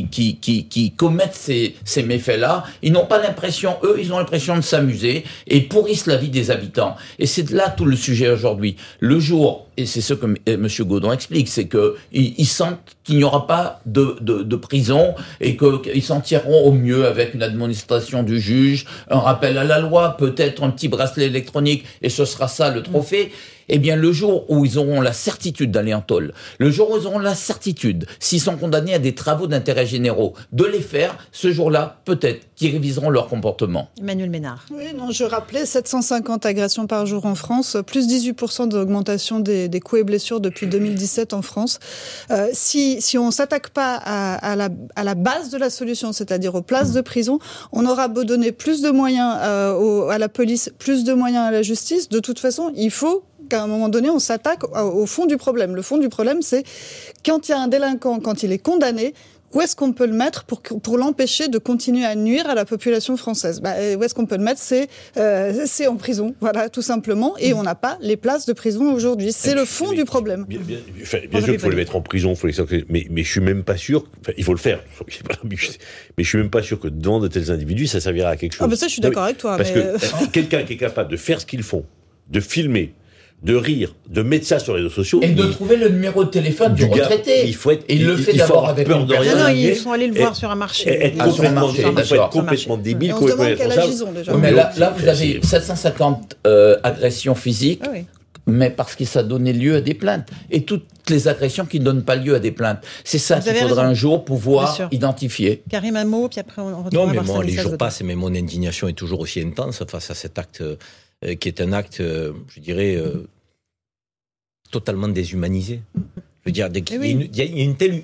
qui commettent ces méfaits-là. Ils n'ont pas l'impression, eux, ils ont l'impression de s'amuser et pourrissent la vie des habitants. Et c'est là tout le sujet aujourd'hui. Le jour, et c'est ce que M. Gaudon explique, c'est que ils sentent qu'il n'y aura pas de prison et qu'ils s'en tireront au mieux avec une administration du juge, un rappel à la loi, peut-être un petit bracelet électronique, et ce sera ça le trophée. Eh bien, le jour où ils auront la certitude d'aller en tôle, le jour où ils auront la certitude, s'ils sont condamnés à des travaux d'intérêt généraux, de les faire, ce jour-là, peut-être qu'ils réviseront leur comportement. Emmanuel Ménard. Oui, non, je rappelais 750 agressions par jour en France, plus 18% d'augmentation des coups et blessures depuis 2017 en France. Si on ne s'attaque pas à la base de la solution, c'est-à-dire aux places de prison, on aura beau donner plus de moyens à la police, plus de moyens à la justice. De toute façon, il faut qu'à un moment donné, on s'attaque au fond du problème. Le fond du problème, c'est quand il y a un délinquant, quand il est condamné, où est-ce qu'on peut le mettre pour l'empêcher de continuer à nuire à la population française ? Où est-ce qu'on peut le mettre ? C'est en prison, voilà, tout simplement. Et on n'a pas les places de prison aujourd'hui. C'est le fond du problème. Bien sûr qu'il faut les mettre en prison, il faut les sanctionner. Mais je suis même pas sûr. Il faut le faire. Mais je suis même pas sûr que devant de tels individus, ça servira à quelque chose. Ah ben ça, je suis d'accord avec toi. Parce que quelqu'un qui est capable de faire ce qu'ils font, de filmer, de rire, de mettre ça sur les réseaux sociaux. Et de trouver le numéro de téléphone du retraité. Il le fait d'abord avec peur de rien. Non, ils sont allés le voir sur un marché. Il faut être complètement débile. On se demande quelle âge ils ont déjà. Mais là, vous avez 750 agressions physiques. Oui. Mais parce que ça donnait lieu à des plaintes. Et toutes les agressions qui ne donnent pas lieu à des plaintes. C'est ça qu'il faudra un jour pouvoir identifier. Karim, un mot, puis après on retourne. Non, mais moi, les jours passent, mais mon indignation est toujours aussi intense face à cet acte qui est un acte, je dirais, totalement déshumanisé. Je veux dire, il y a une telle...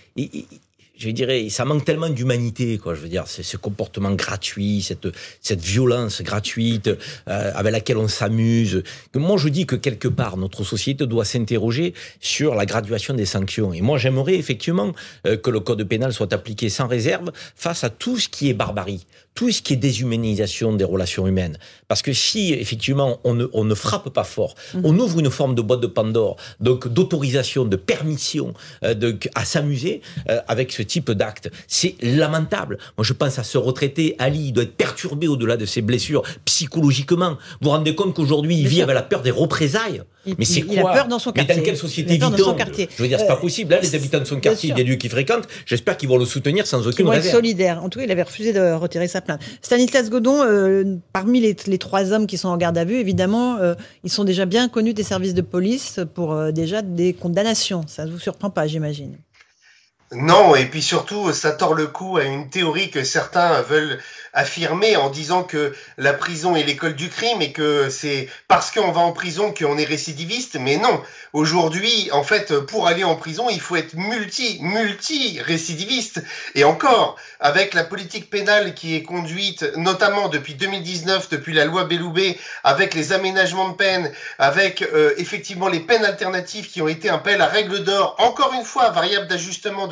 je dirais, ça manque tellement d'humanité, quoi. Je veux dire, c'est ce comportement gratuit, cette violence gratuite avec laquelle on s'amuse. Que moi, je dis que quelque part, notre société doit s'interroger sur la graduation des sanctions. Et moi, j'aimerais effectivement que le code pénal soit appliqué sans réserve face à tout ce qui est barbarie, tout ce qui est déshumanisation des relations humaines. Parce que si, effectivement, on ne frappe pas fort, on ouvre une forme de boîte de Pandore, donc d'autorisation, de permission à s'amuser avec ce type d'acte. C'est lamentable. Moi, je pense à ce retraité, Ali, il doit être perturbé au-delà de ses blessures psychologiquement. Vous vous rendez compte qu'aujourd'hui, il vit avec la peur des représailles. Mais c'est quoi ? Il a peur dans son quartier. Mais dans quelle société vit-on ? Je veux dire, c'est pas possible. Là, les habitants de son quartier, des lieux qu'il fréquente, j'espère qu'ils vont le soutenir sans aucune réserve. Ils vont être solidaires. En tout cas, il avait refusé de retirer sa plainte. Stanislas Gaudon, parmi les trois hommes qui sont en garde à vue, évidemment, ils sont déjà bien connus des services de police pour déjà des condamnations. Ça ne vous surprend pas, j'imagine. Non, et puis surtout, ça tord le cou à une théorie que certains veulent affirmer en disant que la prison est l'école du crime et que c'est parce qu'on va en prison qu'on est récidiviste. Mais non, aujourd'hui, en fait, pour aller en prison, il faut être multi-récidiviste. Et encore, avec la politique pénale qui est conduite, notamment depuis 2019, depuis la loi Belloubet, avec les aménagements de peine, avec effectivement les peines alternatives qui ont été un peu la règle d'or, encore une fois, variable d'ajustement de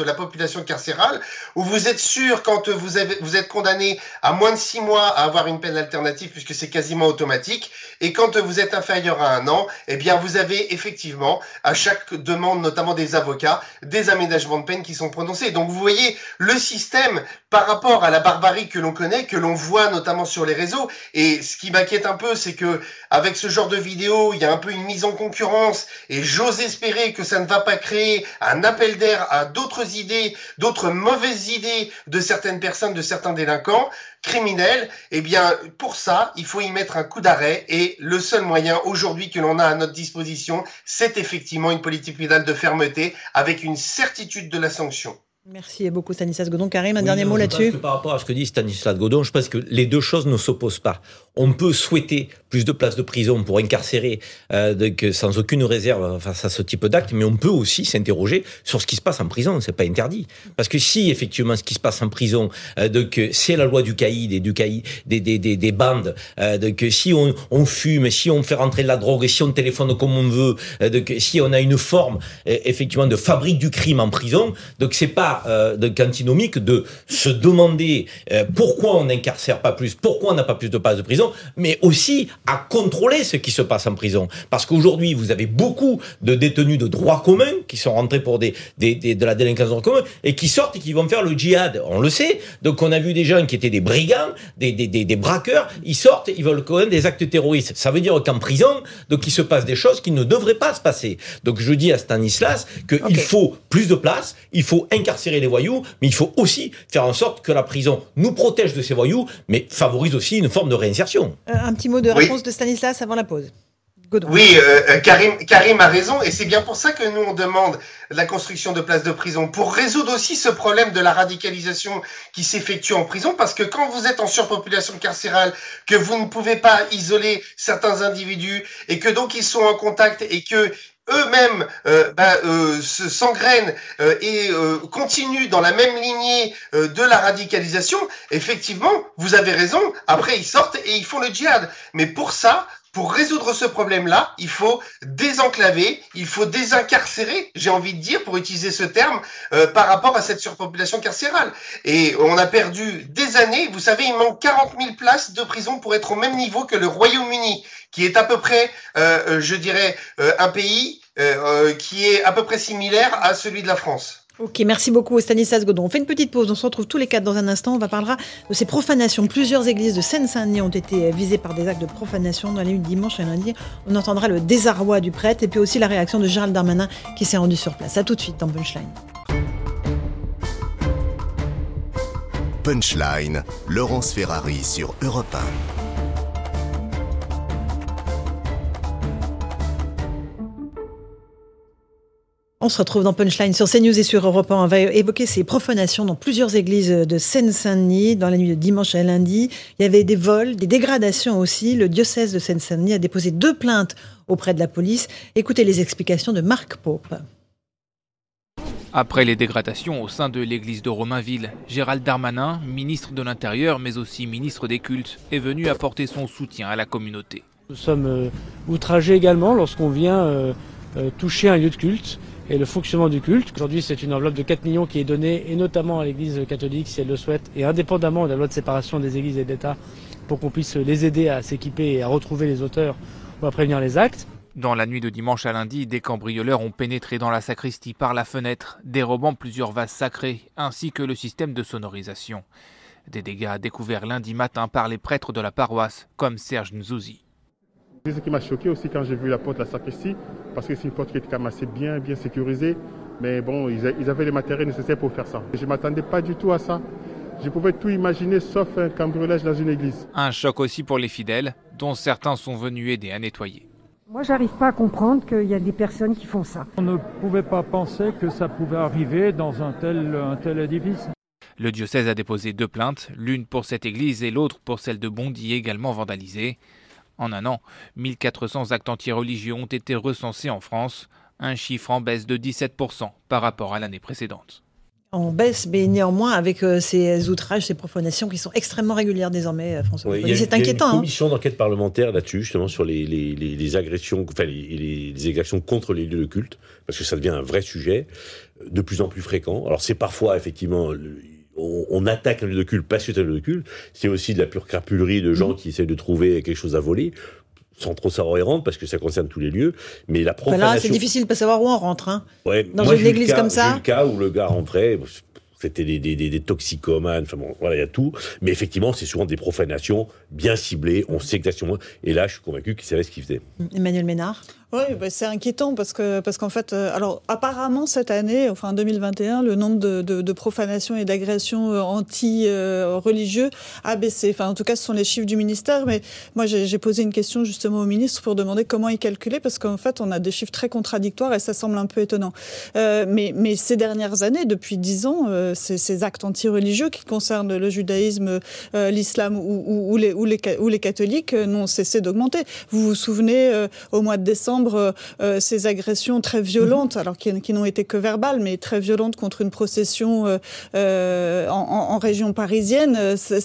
la population carcérale, où vous êtes sûr, quand vous êtes condamné à moins de 6 mois, à avoir une peine alternative, puisque c'est quasiment automatique, et quand vous êtes inférieur à 1 an, eh bien vous avez effectivement, à chaque demande, notamment des avocats, des aménagements de peine qui sont prononcés. Donc vous voyez, le système, par rapport à la barbarie que l'on connaît, que l'on voit notamment sur les réseaux, et ce qui m'inquiète un peu, c'est que avec ce genre de vidéo, il y a un peu une mise en concurrence, et j'ose espérer que ça ne va pas créer un appel d'air à d'autres idées, d'autres mauvaises idées de certaines personnes, de certains délinquants criminels. Eh bien, pour ça, il faut y mettre un coup d'arrêt, et le seul moyen aujourd'hui que l'on a à notre disposition, c'est effectivement une politique pénale de fermeté avec une certitude de la sanction. Merci beaucoup Stanislas Godon. Karim, un dernier mot là-dessus. Par rapport à ce que dit Stanislas Godon, je pense que les deux choses ne s'opposent pas. On peut souhaiter plus de places de prison pour incarcérer sans aucune réserve face à ce type d'acte, mais on peut aussi s'interroger sur ce qui se passe en prison. C'est pas interdit, parce que si effectivement ce qui se passe en prison, c'est la loi du caïd et des bandes, si on fume, si on fait rentrer de la drogue, si on téléphone comme on veut, si on a une forme effectivement de fabrique du crime en prison, donc c'est pas antinomique de se demander pourquoi on n'incarcère pas plus, pourquoi on n'a pas plus de places de prison, mais aussi à contrôler ce qui se passe en prison. Parce qu'aujourd'hui, vous avez beaucoup de détenus de droit commun qui sont rentrés pour de la délinquance de droit commun et qui sortent et qui vont faire le djihad. On le sait. Donc on a vu des gens qui étaient des brigands, des braqueurs, ils sortent, ils veulent commettre des actes terroristes. Ça veut dire qu'en prison, donc il se passe des choses qui ne devraient pas se passer. Donc je dis à Stanislas qu'il faut plus de place, il faut incarcérer les voyous, mais il faut aussi faire en sorte que la prison nous protège de ces voyous, mais favorise aussi une forme de réinsertion. Un petit mot de réponse de Stanislas avant la pause. Godon. Oui, Karim a raison, et c'est bien pour ça que nous on demande la construction de places de prison, pour résoudre aussi ce problème de la radicalisation qui s'effectue en prison, parce que quand vous êtes en surpopulation carcérale, que vous ne pouvez pas isoler certains individus, et que donc ils sont en contact, et que eux-mêmes s'engrainent et continuent dans la même lignée de la radicalisation, effectivement, vous avez raison, après ils sortent et ils font le djihad. Mais pour ça, pour résoudre ce problème-là, il faut désenclaver, il faut désincarcérer, j'ai envie de dire, pour utiliser ce terme, par rapport à cette surpopulation carcérale. Et on a perdu des années. Vous savez, il manque 40 000 places de prison pour être au même niveau que le Royaume-Uni, qui est à peu près, un pays qui est à peu près similaire à celui de la France. Ok, merci beaucoup Stanislas Godon. On fait une petite pause, on se retrouve tous les quatre dans un instant. On parlera de ces profanations. Plusieurs églises de Seine-Saint-Denis ont été visées par des actes de profanation dans la nuit de dimanche et lundi. On entendra le désarroi du prêtre et puis aussi la réaction de Gérald Darmanin qui s'est rendu sur place. À tout de suite dans Punchline. Punchline, Laurence Ferrari sur Europe 1. On se retrouve dans Punchline sur CNews et sur Europe 1. On va évoquer ces profanations dans plusieurs églises de Seine-Saint-Denis dans la nuit de dimanche à lundi. Il y avait des vols, des dégradations aussi. Le diocèse de Seine-Saint-Denis a déposé 2 plaintes auprès de la police. Écoutez les explications de Marc Pope. Après les dégradations au sein de l'église de Romainville, Gérald Darmanin, ministre de l'Intérieur mais aussi ministre des Cultes, est venu apporter son soutien à la communauté. Nous sommes outragés également lorsqu'on vient toucher un lieu de culte et le fonctionnement du culte. Aujourd'hui, c'est une enveloppe de 4 millions qui est donnée, et notamment à l'église catholique, si elle le souhaite, et indépendamment de la loi de séparation des églises et de l'État, pour qu'on puisse les aider à s'équiper et à retrouver les auteurs ou à prévenir les actes. Dans la nuit de dimanche à lundi, des cambrioleurs ont pénétré dans la sacristie par la fenêtre, dérobant plusieurs vases sacrés, ainsi que le système de sonorisation. Des dégâts découverts lundi matin par les prêtres de la paroisse, comme Serge Nzouzi. Ce qui m'a choqué aussi quand j'ai vu la porte de la sacristie, parce que c'est une porte qui était quand même assez bien sécurisée, mais bon, ils avaient les matériels nécessaires pour faire ça. Je ne m'attendais pas du tout à ça. Je pouvais tout imaginer sauf un cambriolage dans une église. Un choc aussi pour les fidèles, dont certains sont venus aider à nettoyer. Moi, j'arrive pas à comprendre qu'il y a des personnes qui font ça. On ne pouvait pas penser que ça pouvait arriver dans un tel édifice. Le diocèse a déposé 2 plaintes, l'une pour cette église et l'autre pour celle de Bondy, également vandalisée. En un an, 1400 actes anti-religieux ont été recensés en France, un chiffre en baisse de 17% par rapport à l'année précédente. en baisse, mais néanmoins avec ces outrages, ces profanations qui sont extrêmement régulières désormais, François Pupponi. C'est inquiétant. Il y a une commission d'enquête parlementaire là-dessus, justement, sur les agressions, enfin les exactions contre les lieux de culte, parce que ça devient un vrai sujet, de plus en plus fréquent. Alors c'est parfois, effectivement... On attaque un lieu de culte parce que c'est un lieu de culte. C'est aussi de la pure crapulerie de gens qui essaient de trouver quelque chose à voler, sans trop savoir y rentrer, parce que ça concerne tous les lieux. Mais la profanation... Là, c'est difficile de pas savoir où on rentre. Hein. Ouais, dans une église comme ça. J'ai eu le cas où le gars rentrait... C'était des toxicomanes, enfin bon, voilà, il y a tout. Mais effectivement, c'est souvent des profanations bien ciblées, on sait exactement. Et là, je suis convaincu qu'ils savaient ce qu'ils faisaient. Emmanuel Ménard. Oui, c'est inquiétant parce qu'en fait, alors apparemment cette année, enfin 2021, le nombre de profanations et d'agressions anti-religieux a baissé. Enfin, en tout cas, ce sont les chiffres du ministère. Mais moi, j'ai posé une question justement au ministre pour demander comment il calculait, parce qu'en fait, on a des chiffres très contradictoires et ça semble un peu étonnant. Mais ces dernières années, depuis 10 ans, ces actes anti-religieux qui concernent le judaïsme, l'islam ou les catholiques n'ont cessé d'augmenter. Vous vous souvenez, au mois de décembre, ces agressions très violentes, alors qui n'ont été que verbales, mais très violentes contre une procession en région parisienne.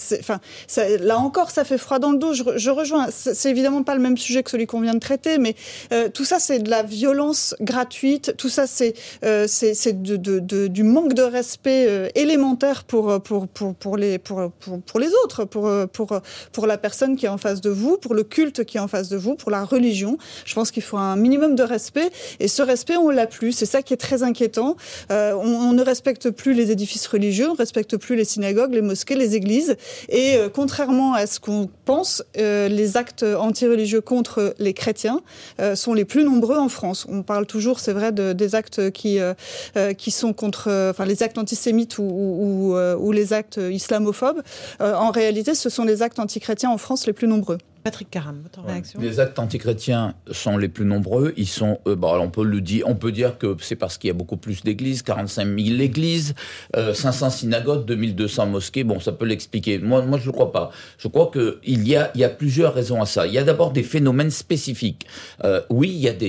Là encore, ça fait froid dans le dos. Je rejoins. C'est évidemment pas le même sujet que celui qu'on vient de traiter, mais tout ça, c'est de la violence gratuite. Tout ça, c'est du manque de respect élémentaire pour les autres, pour la personne qui est en face de vous, pour le culte qui est en face de vous, pour la religion. Je pense qu'il faut un minimum de respect, et ce respect, on l'a plus. C'est ça qui est très inquiétant. On ne respecte plus les édifices religieux, on ne respecte plus les synagogues, les mosquées, les églises, et contrairement à ce qu'on pense, les actes anti-religieux contre les chrétiens sont les plus nombreux en France. On parle toujours, c'est vrai, des actes qui sont contre, les actes antisémites ou les actes islamophobes. En réalité, ce sont les actes antichrétiens en France les plus nombreux. Patrick Caram, votre réaction ? Les actes antichrétiens sont les plus nombreux. Ils sont, on peut dire que c'est parce qu'il y a beaucoup plus d'églises, 45 000 églises, 500 synagogues, 2200 mosquées. Bon, ça peut l'expliquer. Moi, je ne crois pas. Je crois qu'il y a plusieurs raisons à ça. Il y a d'abord des phénomènes spécifiques. Oui, il y a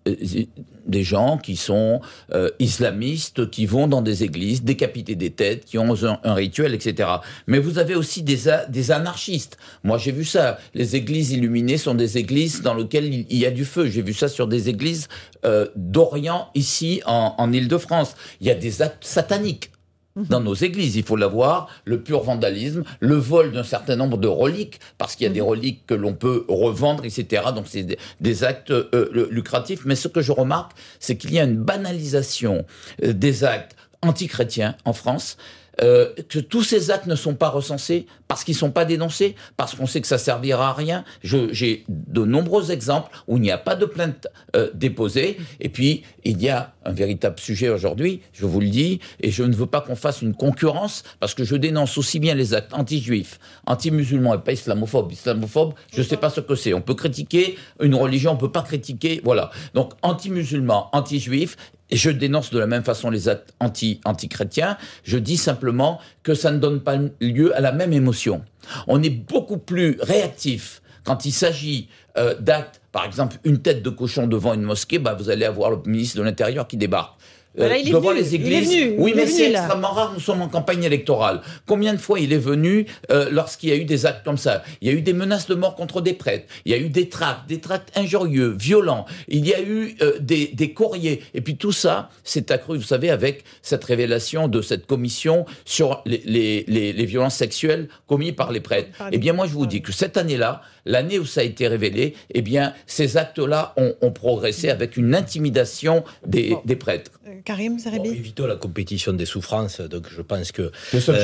des gens qui sont islamistes, qui vont dans des églises, décapiter des têtes, qui ont un rituel, etc. Mais vous avez aussi des anarchistes. Moi, j'ai vu ça. Les églises illuminées sont des églises dans lesquelles il y a du feu. J'ai vu ça sur des églises d'Orient, ici, en Île-de-France. Il y a des actes sataniques dans nos églises, il faut l'avoir, le pur vandalisme, le vol d'un certain nombre de reliques, parce qu'il y a des reliques que l'on peut revendre, etc. Donc c'est des actes lucratifs. Mais ce que je remarque, c'est qu'il y a une banalisation des actes antichrétiens en France, que tous ces actes ne sont pas recensés parce qu'ils ne sont pas dénoncés, parce qu'on sait que ça servira à rien. J'ai de nombreux exemples où il n'y a pas de plainte déposée. Et puis, il y a un véritable sujet aujourd'hui, je vous le dis, et je ne veux pas qu'on fasse une concurrence, parce que je dénonce aussi bien les actes anti-juifs, anti-musulmans et pas islamophobes. Islamophobes, je ne sais pas ce que c'est. On peut critiquer une religion, on ne peut pas critiquer, voilà. Donc, anti-musulmans, anti-juifs, et je dénonce de la même façon les actes anti-chrétiens. Je dis simplement que ça ne donne pas lieu à la même émotion. On est beaucoup plus réactif quand il s'agit d'actes, par exemple une tête de cochon devant une mosquée, vous allez avoir le ministre de l'Intérieur qui débarque. Devant les églises. Oui, mais c'est extrêmement rare, nous sommes en campagne électorale. Combien de fois il est venu lorsqu'il y a eu des actes comme ça ? Il y a eu des menaces de mort contre des prêtres, il y a eu des tracts injurieux, violents, il y a eu des courriers. Et puis tout ça s'est accru, vous savez, avec cette révélation de cette commission sur les violences sexuelles commises par les prêtres. Eh bien, moi, je vous dis que cette année-là, l'année où ça a été révélé, eh bien, ces actes-là ont progressé avec une intimidation des prêtres. Karim Zeribi. Évitons la compétition des souffrances. Donc je pense que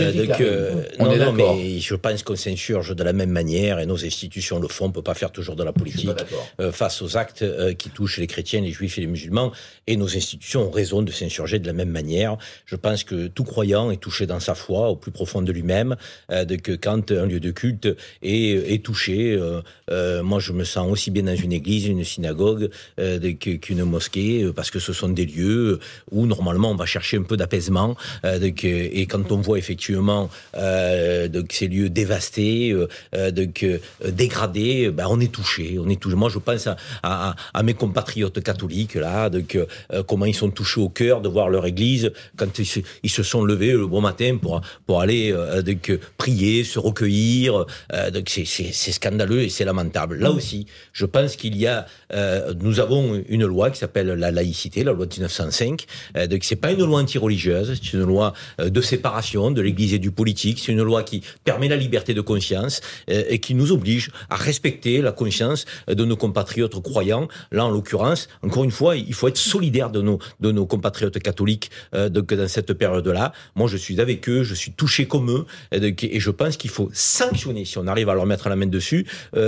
on est d'accord. Mais je pense qu'on s'insurge de la même manière et nos institutions le font. On ne peut pas faire toujours de la politique face aux actes qui touchent les chrétiens, les juifs et les musulmans. Et nos institutions ont raison de s'insurger de la même manière. Je pense que tout croyant est touché dans sa foi, au plus profond de lui-même, que quand un lieu de culte est touché, moi je me sens aussi bien dans une église, une synagogue, qu'une mosquée, parce que ce sont des lieux où normalement on va chercher un peu d'apaisement. Et quand on voit effectivement ces lieux dévastés, dégradés, on est touché. Moi, je pense à mes compatriotes catholiques là, comment ils sont touchés au cœur de voir leur église quand ils se sont levés le bon matin pour aller prier, se recueillir. C'est scandaleux et c'est lamentable. Là aussi, je pense qu'il y a, nous avons une loi qui s'appelle la laïcité, la loi de 1905. C'est pas une loi anti-religieuse, c'est une loi de séparation de l'Église et du politique. C'est une loi qui permet la liberté de conscience et qui nous oblige à respecter la conscience de nos compatriotes croyants. Là, en l'occurrence, encore une fois, il faut être solidaire de nos compatriotes catholiques dans cette période-là. Moi, je suis avec eux, je suis touché comme eux, et je pense qu'il faut sanctionner, si on arrive à leur mettre la main dessus,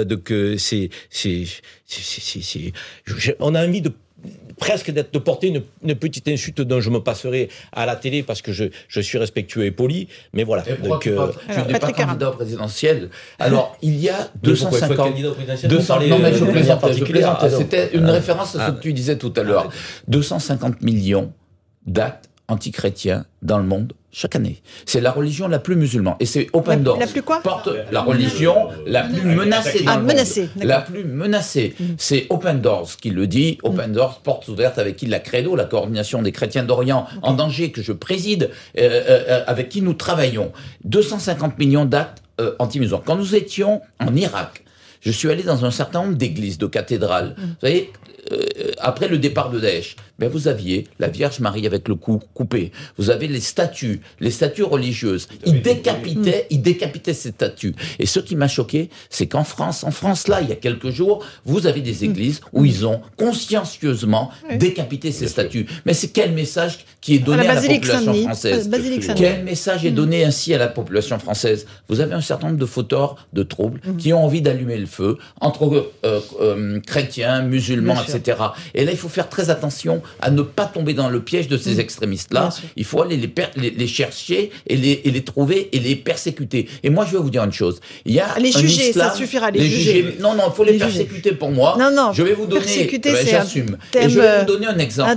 on a envie de porter une petite insulte dont je me passerai à la télé parce que je suis respectueux et poli, mais voilà. Tu n'es pas candidat au présidentiel. Alors, il y a 250... Non, mais je plaisante. C'était une référence à ce que tu disais tout à l'heure. 250 millions d'actes antichrétiens dans le monde chaque année. C'est la religion la plus musulmane. Et c'est Open Doors. La plus quoi ? La religion la plus menacée dans le monde. La plus menacée. C'est Open Doors qui le dit. Open Doors, portes ouvertes, avec qui la Credo, la coordination des chrétiens d'Orient en danger, que je préside, avec qui nous travaillons. 250 millions d'actes anti-musulmans. Quand nous étions en Irak, je suis allé dans un certain nombre d'églises, de cathédrales. Vous savez, après le départ de Daesh, vous aviez la Vierge Marie avec le cou coupé. Vous avez les statues religieuses. Ils décapitaient ces statues. Et ce qui m'a choqué, c'est qu'en France, là, il y a quelques jours, vous avez des églises où ils ont consciencieusement décapité ces statues. Mais c'est quel message qui est donné à la population française ? Quel message est donné ainsi à la population française ? Vous avez un certain nombre de fauteurs de troubles qui ont envie d'allumer le feu entre chrétiens, musulmans, etc. Et là, il faut faire très attention à ne pas tomber dans le piège de ces extrémistes-là. Il faut aller les chercher et les trouver et les persécuter. Et moi, je vais vous dire une chose. Il y a les juger, islam, ça suffira, les juger. Non, il faut les persécuter pour moi. Non, je vais vous donner, j'assume. Et je vais vous donner un exemple.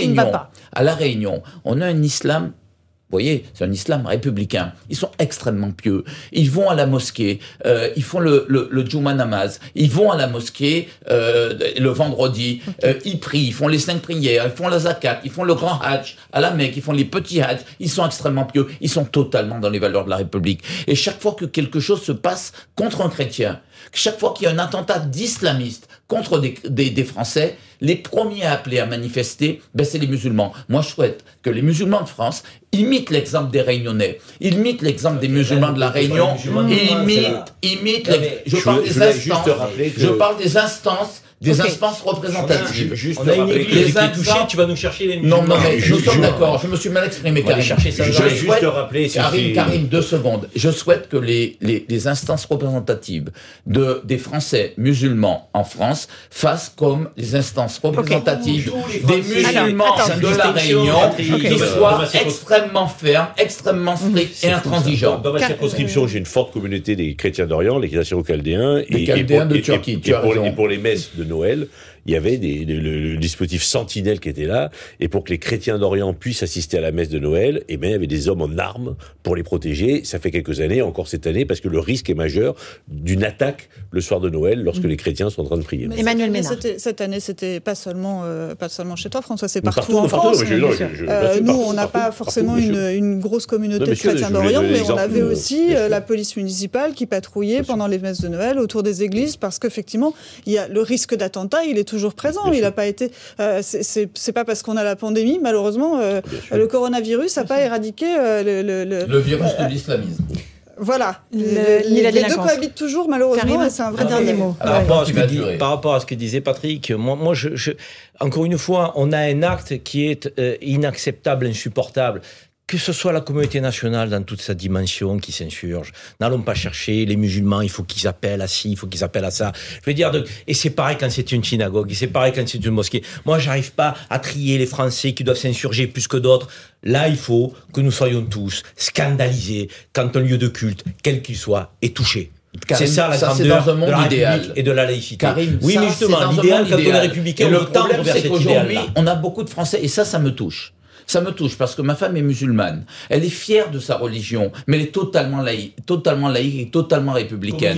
À La Réunion, on a un islam. Vous voyez, c'est un islam républicain. Ils sont extrêmement pieux. Ils vont à la mosquée, ils font le Juma Namaz, ils vont à la mosquée le vendredi, ils prient, ils font les 5 prières, ils font la zakat, ils font le grand hajj à la Mecque, ils font les petits hajj. Ils sont extrêmement pieux. Ils sont totalement dans les valeurs de la République. Et chaque fois que quelque chose se passe contre un chrétien, chaque fois qu'il y a un attentat d'islamistes contre des Français, les premiers à appeler à manifester, c'est les musulmans. Moi, je souhaite que les musulmans de France imitent l'exemple des Réunionnais, imitent l'exemple des musulmans de la Réunion, imitent je parle des instances, des instances représentatives. On a une église qui est touchée, tu vas nous chercher les musulmans. Non, mais nous sommes d'accord, je me suis mal exprimé, Karim. Karim, 2 secondes. Je souhaite que les instances représentatives des Français musulmans en France fassent comme les instances représentatives des musulmans de la Réunion, qui soient extrêmement fermes, extrêmement stricts et intransigeants. Dans ma circonscription, j'ai une forte communauté des chrétiens d'Orient, les assyro-chaldéens, de Turquie. Et pour les messes de Noël, il y avait le dispositif Sentinelle qui était là, et pour que les chrétiens d'Orient puissent assister à la messe de Noël, il y avait des hommes en armes pour les protéger. Ça fait quelques années, encore cette année, parce que le risque est majeur d'une attaque le soir de Noël lorsque les chrétiens sont en train de prier. Emmanuel Ménard. Cette année, c'était pas seulement chez toi, François, c'est partout en France. Nous, on n'a pas forcément une grosse communauté de chrétiens d'Orient, mais on avait aussi la police municipale qui patrouillait pendant les messes de Noël autour des églises, parce qu'effectivement, il y a le risque d'attentat, il est toujours présent. Il n'a pas été. C'est pas parce qu'on a la pandémie, malheureusement, le coronavirus n'a pas éradiqué le virus de l'islamisme. Voilà. Les deux cohabitent toujours, malheureusement. Karim, c'est un vrai dernier mot. Par rapport à ce que disait Patrick, moi encore une fois, on a un acte qui est inacceptable, insupportable. Que ce soit la communauté nationale dans toute sa dimension qui s'insurge, n'allons pas chercher les musulmans, il faut qu'ils appellent à ci, il faut qu'ils appellent à ça. Je veux dire, et c'est pareil quand c'est une synagogue, et c'est pareil quand c'est une mosquée. Moi, j'arrive pas à trier les Français qui doivent s'insurger plus que d'autres. Là, il faut que nous soyons tous scandalisés quand un lieu de culte, quel qu'il soit, est touché. Karim, c'est ça la grandeur de la République et de la laïcité. Karim, oui, mais justement, l'idéal, quand on est républicain, on le veut tendre vers cet idéal-là. On a beaucoup de Français, et ça me touche. Ça me touche parce que ma femme est musulmane. Elle est fière de sa religion, mais elle est totalement laïque et totalement républicaine.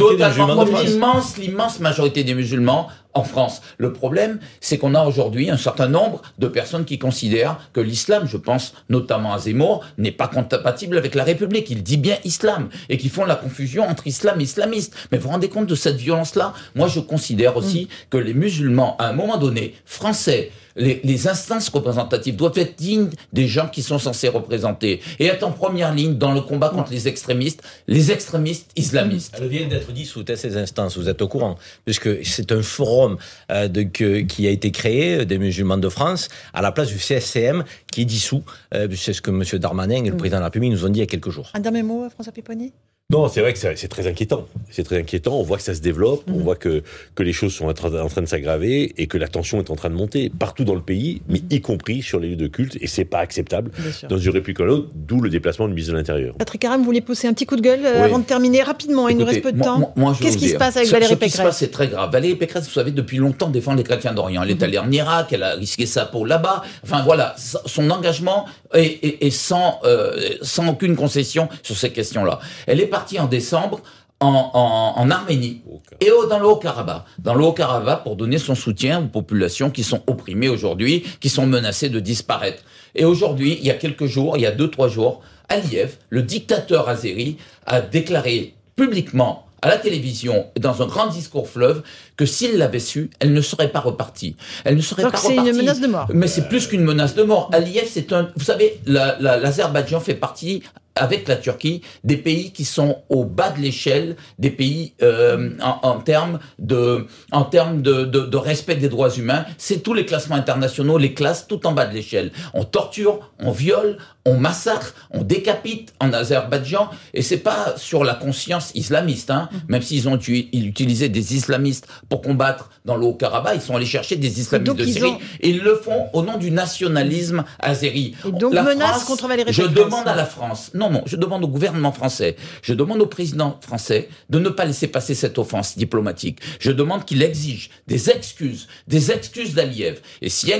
Comme l'immense majorité des musulmans en France. Le problème, c'est qu'on a aujourd'hui un certain nombre de personnes qui considèrent que l'islam, je pense notamment à Zemmour, n'est pas compatible avec la République. Il dit bien islam et qui font la confusion entre islam et islamiste. Mais vous vous rendez compte de cette violence-là? Moi, je considère aussi que les musulmans, à un moment donné, français, les instances représentatives doivent être dignes des gens qui sont censés représenter et être en première ligne dans le combat contre les extrémistes islamistes. Elle vient d'être dissoute, ces instances, vous êtes au courant, puisque c'est un forum qui a été créé des musulmans de France à la place du CSCM qui est dissous. C'est ce que M. Darmanin et le président de la République nous ont dit il y a quelques jours. Un dernier mot, François Pipponi? Non, c'est vrai que c'est très inquiétant. C'est très inquiétant. On voit que ça se développe, on voit que les choses sont en train de s'aggraver et que la tension est en train de monter partout dans le pays, mais y compris sur les lieux de culte. Et c'est pas acceptable dans une république comme l'autre, d'où le déplacement du ministre de l'Intérieur. Patrick Caram, vous voulez pousser un petit coup de gueule avant de terminer rapidement? Il nous reste peu de temps. Qu'est-ce qui se passe avec Valérie Pécresse? Ce qui se passe, c'est très grave. Valérie Pécresse, vous savez, depuis longtemps défend les chrétiens d'Orient. Elle est allée en Irak, elle a risqué sa peau là-bas. Enfin voilà, son engagement est sans aucune concession sur ces questions-là. Elle est partie en décembre en Arménie et dans le Haut-Karabakh, pour donner son soutien aux populations qui sont opprimées aujourd'hui, qui sont menacées de disparaître. Et aujourd'hui, il y a 2-3 jours, Aliyev, le dictateur azéri, a déclaré publiquement à la télévision, dans un grand discours fleuve, que s'il l'avait su, elle ne serait pas repartie. Donc c'est une menace de mort. Mais c'est plus qu'une menace de mort. Aliyev, vous savez, l'Azerbaïdjan fait partie, avec la Turquie, des pays qui sont au bas de l'échelle, des pays en termes de respect des droits humains. C'est tous les classements internationaux, les classes tout en bas de l'échelle. On torture, on viole, on massacre, on décapite en Azerbaïdjan, et c'est pas sur la conscience islamiste, même s'ils ont utilisé des islamistes pour combattre dans le Haut-Karabakh, ils sont allés chercher des islamistes de Syrie, et ils le font au nom du nationalisme azéri. Et donc menace contre Valérie Pécresse. Je demande à la France, je demande au gouvernement français, je demande au président français de ne pas laisser passer cette offense diplomatique. Je demande qu'il exige des excuses d'Aliyev. Et si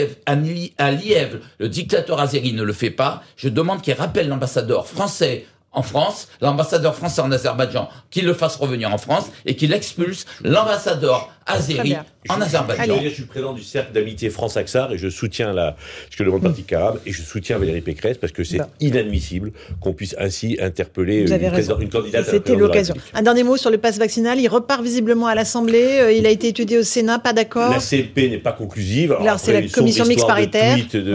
Aliyev, le dictateur azéri, ne le fait pas, je demande qu'il rappelle l'ambassadeur français en France, l'ambassadeur français en Azerbaïdjan, qu'il le fasse revenir en France et qu'il expulse l'ambassadeur azéri en Azerbaïdjan. Je suis président du cercle d'amitié France-Axar et je soutiens ce que demande Patrick Caram et je soutiens Valérie Pécresse parce que c'est inadmissible qu'on puisse ainsi interpeller une candidate à la présidence de la République. C'était l'occasion. Un dernier mot sur le pass vaccinal. Il repart visiblement à l'Assemblée. Il a été étudié au Sénat, pas d'accord. La CMP n'est pas conclusive. Alors c'est la commission mixte paritaire.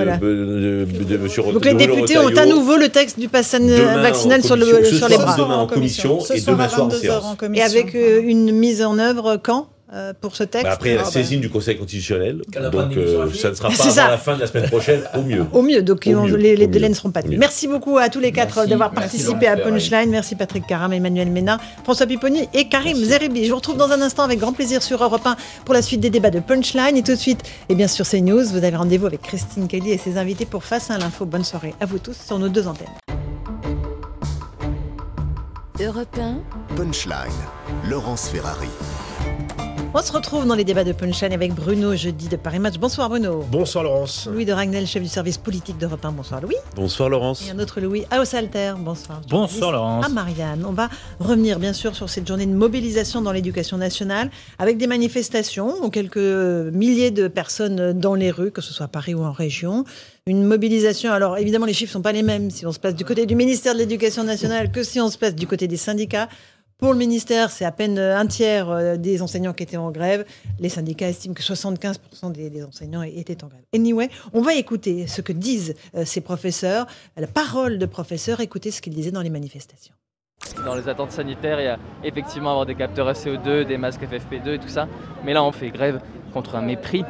Donc les députés ont à nouveau le texte du pass vaccinal sur les bras. Demain en commission et demain soir en séance. Et avec une mise en œuvre quand pour ce texte? Après la saisine du Conseil constitutionnel, donc ça ne sera pas avant la fin de la semaine prochaine, au mieux. Au mieux, donc les délais ne seront pas tenus. Merci beaucoup à tous les quatre d'avoir participé à Punchline. Merci Patrick Caram, Emmanuel Ménard, François Pipponi et Karim Zeribi. Je vous retrouve dans un instant avec grand plaisir sur Europe 1 pour la suite des débats de Punchline. Et tout de suite, sur CNews, vous avez rendez-vous avec Christine Kelly et ses invités pour Face à l'info. Bonne soirée à vous tous sur nos 2 antennes. Europe 1. Punchline, Laurence Ferrari. On se retrouve dans les débats de Punchline avec Bruno Jeudi de Paris Match. Bonsoir Bruno. Bonsoir Laurence. Louis de Ragnel, chef du service politique d'Europe 1. Bonsoir Louis. Bonsoir Laurence. Et un autre Louis à Salter. Bonsoir. Bonsoir Laurence. À Marianne. On va revenir bien sûr sur cette journée de mobilisation dans l'éducation nationale avec des manifestations, quelques milliers de personnes dans les rues, que ce soit à Paris ou en région. Une mobilisation, alors évidemment les chiffres ne sont pas les mêmes si on se place du côté du ministère de l'Éducation nationale que si on se place du côté des syndicats. Pour le ministère, c'est à peine un tiers des enseignants qui étaient en grève. Les syndicats estiment que 75% des enseignants étaient en grève. Anyway, on va écouter ce que disent ces professeurs, la parole de professeurs, écoutez ce qu'ils disaient dans les manifestations. Dans les attentes sanitaires, il y a effectivement avoir des capteurs SCO2, des masques FFP2 et tout ça. Mais là, on fait grève contre un mépris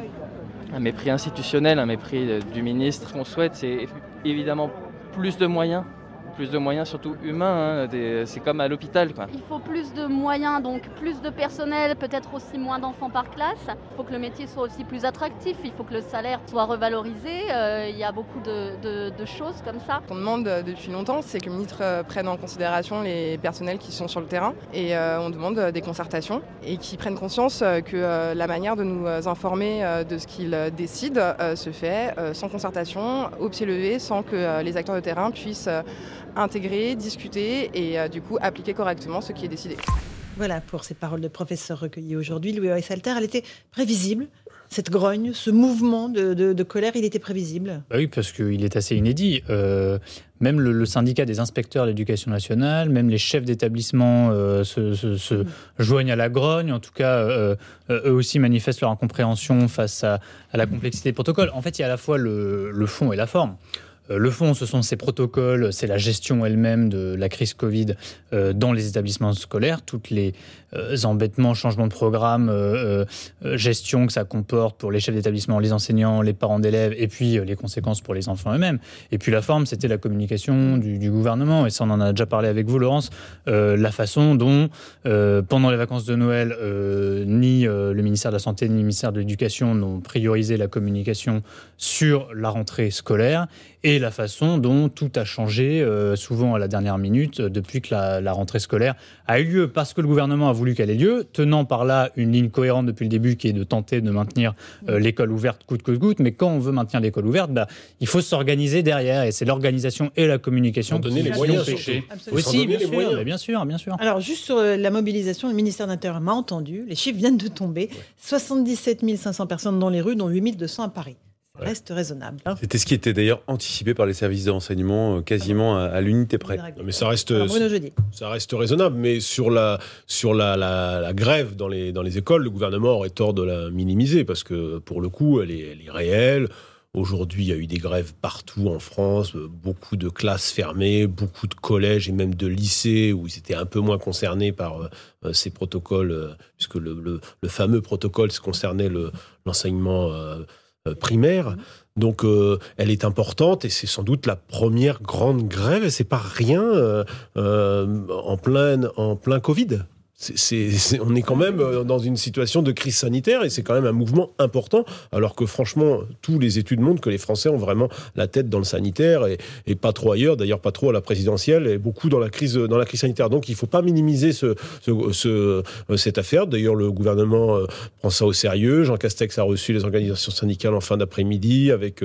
institutionnel, un mépris du ministre. Ce qu'on souhaite, c'est évidemment plus de moyens plus de moyens, surtout humains. C'est comme à l'hôpital, quoi. Il faut plus de moyens, donc plus de personnel, peut-être aussi moins d'enfants par classe. Il faut que le métier soit aussi plus attractif, il faut que le salaire soit revalorisé. Il y a beaucoup de choses comme ça. Ce qu'on demande depuis longtemps, c'est que le ministre prenne en considération les personnels qui sont sur le terrain. Et on demande des concertations et qu'ils prennent conscience que la manière de nous informer de ce qu'ils décident se fait sans concertation, au pied levé, sans que les acteurs de terrain puissent intégrer, discuter et du coup appliquer correctement ce qui est décidé. Voilà pour ces paroles de professeur recueillies aujourd'hui. Louis Weishalter, elle était prévisible. Cette grogne, ce mouvement de colère, il était prévisible. Bah oui, parce qu'il est assez inédit. Même le syndicat des inspecteurs de l'éducation nationale, même les chefs d'établissement se joignent à la grogne. En tout cas, eux aussi manifestent leur incompréhension face à la complexité des protocoles. En fait, il y a à la fois le fond et la forme. Le fond, ce sont ces protocoles, c'est la gestion elle-même de la crise Covid dans les établissements scolaires, toutes les embêtements, changements de programme, gestion que ça comporte pour les chefs d'établissement, les enseignants, les parents d'élèves, et puis les conséquences pour les enfants eux-mêmes. Et puis la forme, c'était la communication du gouvernement, et ça on en a déjà parlé avec vous, Laurence, la façon dont, pendant les vacances de Noël, ni le ministère de la Santé, ni le ministère de l'Éducation n'ont priorisé la communication sur la rentrée scolaire, et la façon dont tout a changé, souvent à la dernière minute, depuis que la rentrée scolaire a eu lieu, parce que le gouvernement a voulu qu'elle ait lieu, tenant par là une ligne cohérente depuis le début qui est de tenter de maintenir l'école ouverte coûte que coûte, mais quand on veut maintenir l'école ouverte, il faut s'organiser derrière, et c'est l'organisation et la communication qui les moyens péché. Aussi, bien sûr. Alors, juste sur la mobilisation, le ministère de l'Intérieur m'a entendu, les chiffres viennent de tomber, 77 500 personnes dans les rues, dont 8 200 à Paris. Ça reste raisonnable. C'était ce qui était d'ailleurs anticipé par les services de renseignement quasiment à l'unité près. Non, mais ça reste raisonnable. Mais sur la grève dans les écoles, le gouvernement aurait tort de la minimiser parce que pour le coup, elle est réelle. Aujourd'hui, il y a eu des grèves partout en France, beaucoup de classes fermées, beaucoup de collèges et même de lycées où ils étaient un peu moins concernés par ces protocoles, puisque le fameux protocole concernait l'enseignement primaire. Donc elle est importante et c'est sans doute la première grande grève et c'est pas rien en plein Covid. On est quand même dans une situation de crise sanitaire et c'est quand même un mouvement important, alors que franchement, tous les études montrent que les Français ont vraiment la tête dans le sanitaire et pas trop ailleurs, d'ailleurs pas trop à la présidentielle et beaucoup dans la crise sanitaire. Donc il ne faut pas minimiser cette affaire. D'ailleurs, le gouvernement prend ça au sérieux. Jean Castex a reçu les organisations syndicales en fin d'après-midi avec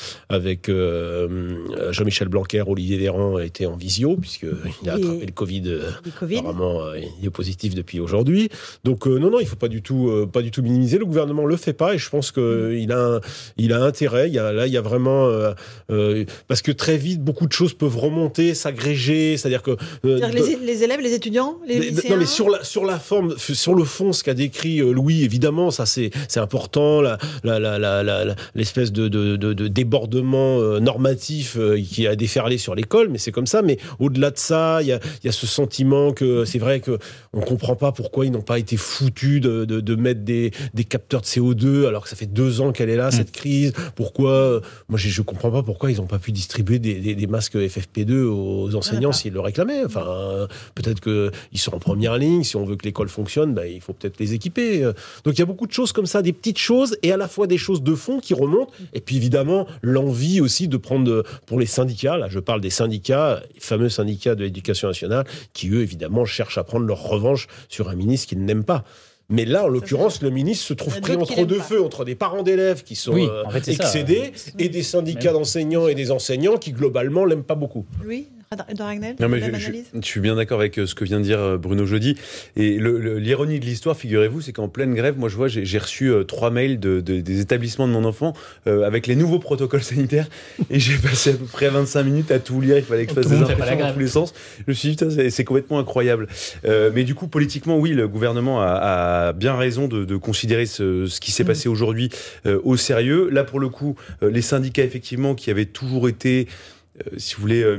Jean-Michel Blanquer, Olivier Véran a été en visio puisqu'il a attrapé le Covid. Apparemment, il est positif depuis aujourd'hui. Donc non, il ne faut pas du tout minimiser. Le gouvernement ne le fait pas et je pense qu'il a intérêt. Il y a vraiment... parce que très vite, beaucoup de choses peuvent remonter, s'agréger. C'est-à-dire que... les élèves, les étudiants, les lycéens... Non, mais sur la forme, sur le fond, ce qu'a décrit Louis, évidemment, ça c'est important. L'espèce de débordement normatif qui a déferlé sur l'école, mais c'est comme ça. Mais au-delà de ça, il y a ce sentiment que c'est vrai que on comprend pas pourquoi ils n'ont pas été foutus de mettre des capteurs de CO2 alors que ça fait 2 ans qu'elle est là, cette crise. Pourquoi moi je comprends pas pourquoi ils n'ont pas pu distribuer des masques FFP2 aux enseignants s'ils le réclamaient. Enfin, peut-être qu'ils sont en première ligne. Si on veut que l'école fonctionne, il faut peut-être les équiper. Donc il y a beaucoup de choses comme ça, des petites choses et à la fois des choses de fond qui remontent. Et puis évidemment, l'envie aussi de prendre pour les syndicats, là je parle des syndicats, les fameux syndicats de l'éducation nationale, qui eux évidemment cherchent à prendre leur revanche sur un ministre qu'ils n'aiment pas. Mais là, en l'occurrence, le ministre se trouve pris entre deux feux, entre des parents d'élèves qui sont excédés et des syndicats d'enseignants et des enseignants qui, globalement, l'aiment pas beaucoup. Oui. Non, mais je suis bien d'accord avec ce que vient de dire Bruno Jeudi. Et l'ironie de l'histoire, figurez-vous, c'est qu'en pleine grève, moi je vois, j'ai reçu 3 mails des établissements de mon enfant avec les nouveaux protocoles sanitaires et j'ai passé à peu près 25 minutes à tout lire. Il fallait que je fasse des impressions dans tous les sens. Je me suis dit, putain, c'est complètement incroyable. Mais du coup, politiquement, oui, le gouvernement a bien raison de considérer ce qui s'est passé aujourd'hui au sérieux. Là, pour le coup, les syndicats, effectivement, qui avaient toujours été si vous voulez,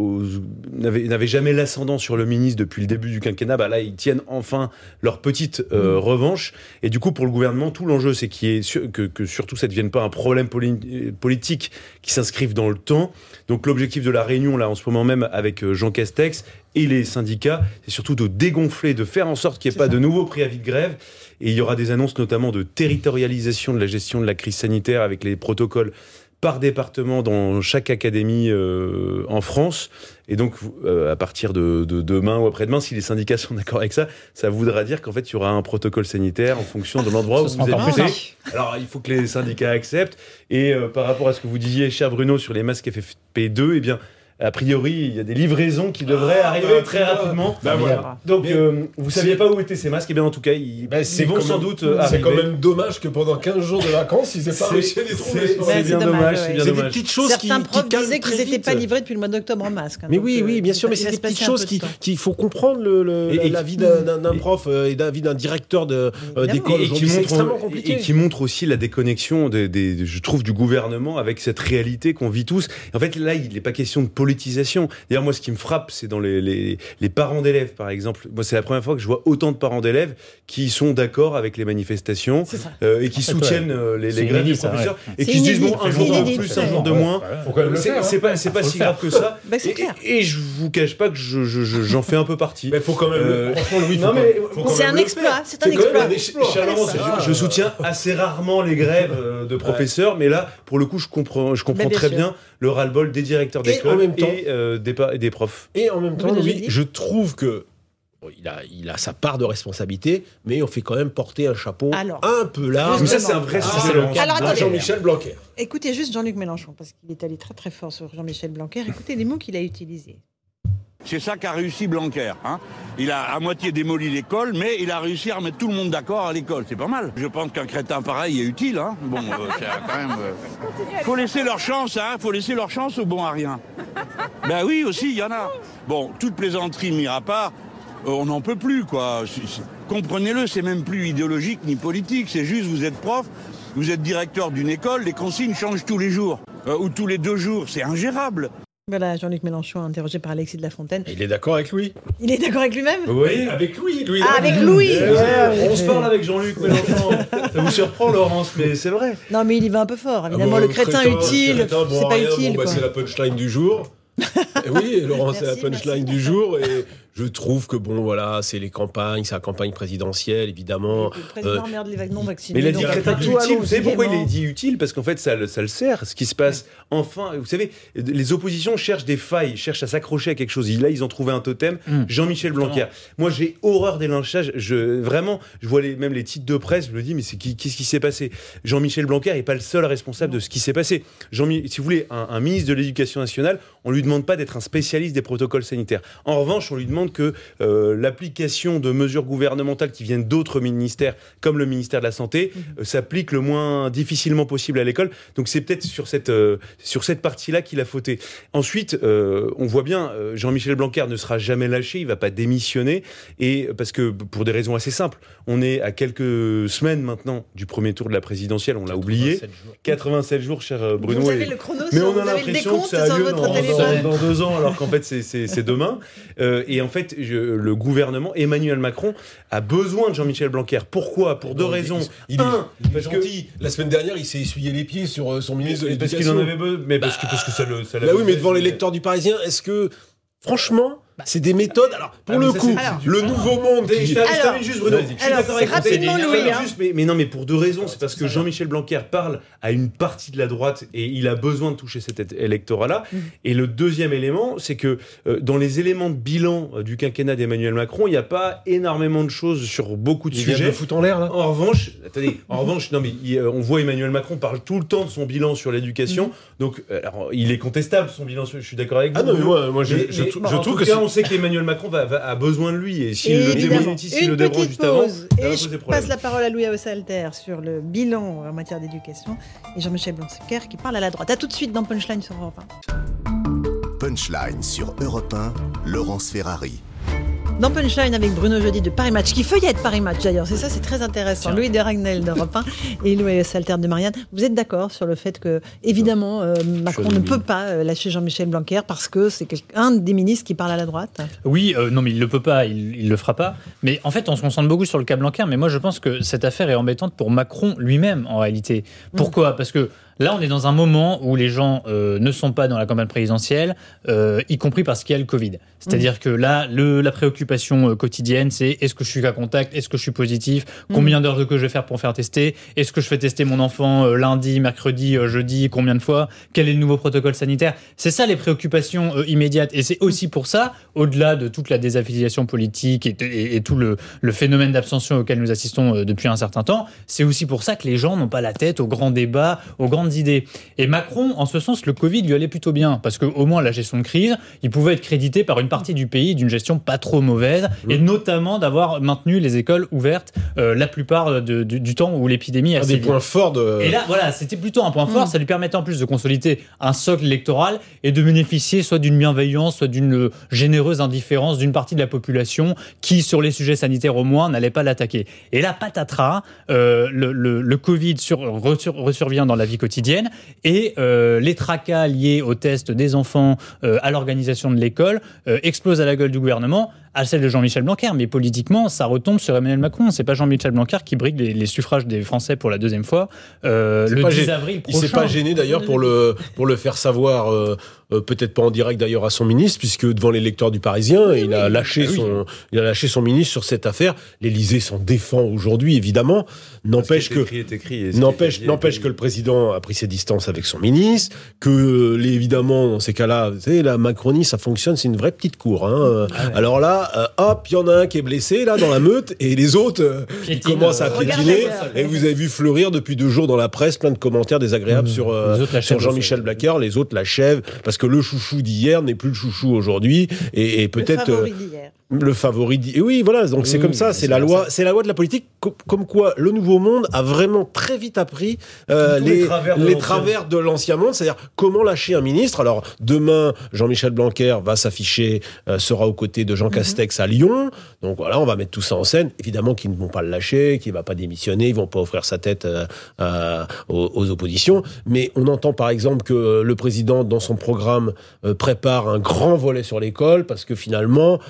n'avaient jamais l'ascendant sur le ministre depuis le début du quinquennat. Là, ils tiennent enfin leur petite revanche. Et du coup, pour le gouvernement, tout l'enjeu, c'est que surtout ça ne devienne pas un problème politique qui s'inscrive dans le temps. Donc l'objectif de la réunion, là, en ce moment même, avec Jean Castex et les syndicats, c'est surtout de dégonfler, de faire en sorte qu'il n'y ait pas de nouveaux préavis de grève. Et il y aura des annonces notamment de territorialisation de la gestion de la crise sanitaire avec les protocoles par département dans chaque académie en France. Et donc, à partir de demain ou après-demain, si les syndicats sont d'accord avec ça, ça voudra dire qu'en fait, il y aura un protocole sanitaire en fonction de l'endroit où vous êtes. Alors, il faut que les syndicats acceptent. Et par rapport à ce que vous disiez, cher Bruno, sur les masques FFP2, eh bien, a priori, il y a des livraisons qui devraient arriver très rapidement. Voilà. Donc, vous ne saviez pas où étaient ces masques. Et bien, en tout cas, ils vont sans doute arriver. C'est quand même dommage que pendant 15 jours de vacances, ils n'aient pas réussi à les trouver. C'est bien dommage. C'est des petites choses Certains profs disaient qu'ils n'étaient pas livrés depuis le mois d'octobre en masque. Mais oui, bien sûr, mais c'est des petites choses qu'il faut comprendre la vie d'un prof et la vie d'un directeur d'école. C'est extrêmement compliqué. Et qui montre aussi la déconnexion, je trouve, du gouvernement avec cette réalité qu'on vit tous. En fait, là, il n'est pas question de politisation. D'ailleurs, moi, ce qui me frappe, c'est dans les parents d'élèves, par exemple. Moi, c'est la première fois que je vois autant de parents d'élèves qui sont d'accord avec les manifestations et qui soutiennent les grèves des professeurs et qui se disent bon, un jour de plus, un jour de moins. C'est pas si grave que ça. Et je vous cache pas que j'en fais un peu partie. Mais faut quand même. Franchement, Louis, c'est un exploit. C'est un exploit. Je soutiens assez rarement les grèves de professeurs, mais là, pour le coup, je comprends très bien le ras-le-bol des directeurs d'école et des profs. Et en même temps, Louis, je trouve que il a sa part de responsabilité, mais on fait quand même porter un chapeau un peu large. Mais ça, c'est un vrai sujet. Jean-Michel Blanquer. Écoutez juste Jean-Luc Mélenchon, parce qu'il est allé très très fort sur Jean-Michel Blanquer. Écoutez les mots qu'il a utilisés. C'est ça qu'a réussi Blanquer. Il a à moitié démoli l'école, mais il a réussi à remettre tout le monde d'accord à l'école. C'est pas mal. Je pense qu'un crétin pareil est utile. Bon, c'est quand même. Faut laisser leur chance. Faut laisser leur chance au bon à rien. Ben oui, aussi, il y en a. Bon, toute plaisanterie mise à part, on n'en peut plus, quoi. Comprenez-le, c'est même plus idéologique ni politique. C'est juste, vous êtes prof, vous êtes directeur d'une école, les consignes changent tous les jours ou tous les 2 jours. C'est ingérable. Voilà, Jean-Luc Mélenchon, interrogé par Alexis de la Fontaine. Il est d'accord avec lui. Il est d'accord avec lui-même ? Oui, avec Louis. Avec Louis. On se parle avec Jean-Luc Mélenchon. Ça vous surprend, Laurence, mais c'est vrai. Non, mais il y va un peu fort. Évidemment, le crétin utile, c'est pas utile. C'est la punchline du jour. Oui, Laurent, c'est la punchline du jour. Et je trouve que c'est les campagnes, c'est la campagne présidentielle, évidemment. Le président merde les non vaccinés. Mais il a dit crétin utile. Vous savez pourquoi il a dit utile ? Parce qu'en fait, ça le sert. Ce qui se passe, enfin, vous savez, les oppositions cherchent des failles, cherchent à s'accrocher à quelque chose. Là, ils ont trouvé un totem. Jean-Michel Blanquer. Moi, j'ai horreur des lynchages. Vraiment, je vois même les titres de presse. Je me dis, mais qu'est-ce qui s'est passé ? Jean-Michel Blanquer n'est pas le seul responsable de ce qui s'est passé. Si vous voulez, un ministre de l'Éducation nationale, on lui demande pas d'être un spécialiste des protocoles sanitaires. En revanche, on lui demande que l'application de mesures gouvernementales qui viennent d'autres ministères, comme le ministère de la Santé, s'applique le moins difficilement possible à l'école. Donc c'est peut-être sur cette partie-là qu'il a fauté. Ensuite, on voit bien, Jean-Michel Blanquer ne sera jamais lâché, il ne va pas démissionner, et parce que pour des raisons assez simples, on est à quelques semaines maintenant du premier tour de la présidentielle, on l'a oublié. 87 jours, cher Bruno. Vous avez le chrono, mais on a l'impression que ça a lieu dans 2 ans, alors qu'en fait c'est demain. Et en fait, le gouvernement, Emmanuel Macron, a besoin de Jean-Michel Blanquer. Pourquoi ? Pour 2 raisons. Il est gentil. La semaine dernière, il s'est essuyé les pieds sur son ministre de l'Éducation. Parce qu'il en avait besoin. Mais parce que ça le. Oui, mais devant les lecteurs du Parisien, est-ce que. Franchement, c'est des méthodes. Alors, pour le coup, le nouveau monde. Je termine juste, Bruno. Je suis d'accord avec rapidement, Louis. Mais non, mais pour 2 raisons. C'est parce que Jean-Michel Blanquer parle à une partie de la droite et il a besoin de toucher cet électorat-là. Et le deuxième élément, c'est que dans les éléments de bilan du quinquennat d'Emmanuel Macron, il n'y a pas énormément de choses sur beaucoup de sujets. Il vient de foutre en l'air, là. En revanche, non, mais on voit Emmanuel Macron parle tout le temps de son bilan sur l'éducation. Donc, alors, il est contestable, son bilan. Je suis d'accord avec vous. Ah non, mais moi, je trouve que on sait qu'Emmanuel Macron a besoin de lui, et s'il le démonétise, s'il le dérange juste avant, ça va poser problème. Je passe la parole à Louis Aussalter sur le bilan en matière d'éducation, et Jean-Michel Blanquer qui parle à la droite. A tout de suite dans Punchline sur Europe 1. Punchline sur Europe 1, Laurence Ferrari. Dans Punchline avec Bruno Jeudi de Paris Match, qui feuillette Paris Match d'ailleurs, c'est très intéressant. Tiens. Louis de Ragnel d'Europe 1 et Louis Salter de Marianne. Vous êtes d'accord sur le fait que, évidemment, Macron ne peut pas lâcher Jean-Michel Blanquer parce que c'est un des ministres qui parle à la droite? Oui, non mais il ne le peut pas, il le fera pas. Mais en fait, on se concentre beaucoup sur le cas Blanquer, mais moi je pense que cette affaire est embêtante pour Macron lui-même en réalité. Pourquoi ? Parce que là, on est dans un moment où les gens ne sont pas dans la campagne présidentielle, y compris parce qu'il y a le Covid. C'est-à-dire que là, la préoccupation quotidienne, c'est est-ce que je suis cas contact, est-ce que je suis positif, combien d'heures de queue je vais faire pour me faire tester, est-ce que je fais tester mon enfant lundi, mercredi, jeudi, combien de fois, quel est le nouveau protocole sanitaire. C'est ça les préoccupations immédiates. Et c'est aussi pour ça, au-delà de toute la désaffiliation politique et tout le phénomène d'abstention auquel nous assistons depuis un certain temps, c'est aussi pour ça que les gens n'ont pas la tête aux grands débats, aux grandes idées. Et Macron, en ce sens, le Covid lui allait plutôt bien, parce qu'au moins la gestion de crise, il pouvait être crédité par une partie du pays d'une gestion pas trop mauvaise, et notamment d'avoir maintenu les écoles ouvertes la plupart du temps où l'épidémie a sévi. Un des points forts de... Et là, voilà, c'était plutôt un point fort, ça lui permettait en plus de consolider un socle électoral et de bénéficier soit d'une bienveillance, soit d'une généreuse indifférence d'une partie de la population qui, sur les sujets sanitaires au moins, n'allait pas l'attaquer. Et là, patatras, le Covid ressurvient dans la vie quotidienne et les tracas liés aux tests des enfants, à l'organisation de l'école, explosent à la gueule du gouvernement, à celle de Jean-Michel Blanquer. Mais politiquement, ça retombe sur Emmanuel Macron. C'est pas Jean-Michel Blanquer qui brigue les suffrages des Français pour la deuxième fois le 10 avril prochain. Il s'est pas gêné d'ailleurs pour le faire savoir, peut-être pas en direct d'ailleurs à son ministre, puisque devant les lecteurs du Parisien, il a lâché son ministre sur cette affaire. L'Élysée s'en défend aujourd'hui, évidemment. N'empêche que le président a pris ses distances avec son ministre, que évidemment dans ces cas-là, vous savez, la Macronie, ça fonctionne, c'est une vraie petite cour. Alors là, hop, il y en a un qui est blessé là dans la meute et les autres ils commencent à piétiner. Et vous avez vu fleurir depuis 2 jours dans la presse plein de commentaires désagréables sur Jean-Michel Blanquer. Les autres l'achèvent parce que le chouchou d'hier n'est plus le chouchou aujourd'hui et peut-être le favori d'hier. Oui, voilà, donc c'est comme ça, c'est la loi de la politique, comme quoi le nouveau monde a vraiment très vite appris les travers de l'ancien monde, c'est-à-dire comment lâcher un ministre. Alors demain, Jean-Michel Blanquer va s'afficher, sera aux côtés de Jean Castex à Lyon, donc voilà, on va mettre tout ça en scène. Évidemment qu'ils ne vont pas le lâcher, qu'il ne va pas démissionner, ils ne vont pas offrir sa tête aux oppositions, mais on entend par exemple que le président, dans son programme, prépare un grand volet sur l'école, parce que finalement,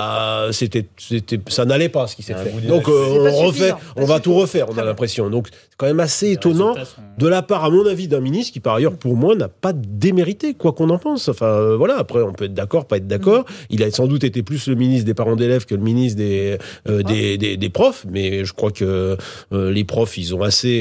ça n'allait pas ce qui s'est fait. Donc on va tout refaire, on a l'impression. Donc c'est quand même assez étonnant de la part, à mon avis, d'un ministre qui par ailleurs pour moi n'a pas démérité, quoi qu'on en pense. Enfin voilà, après on peut être d'accord, pas être d'accord. Il a sans doute été plus le ministre des parents d'élèves que le ministre des profs, mais je crois que les profs ils ont assez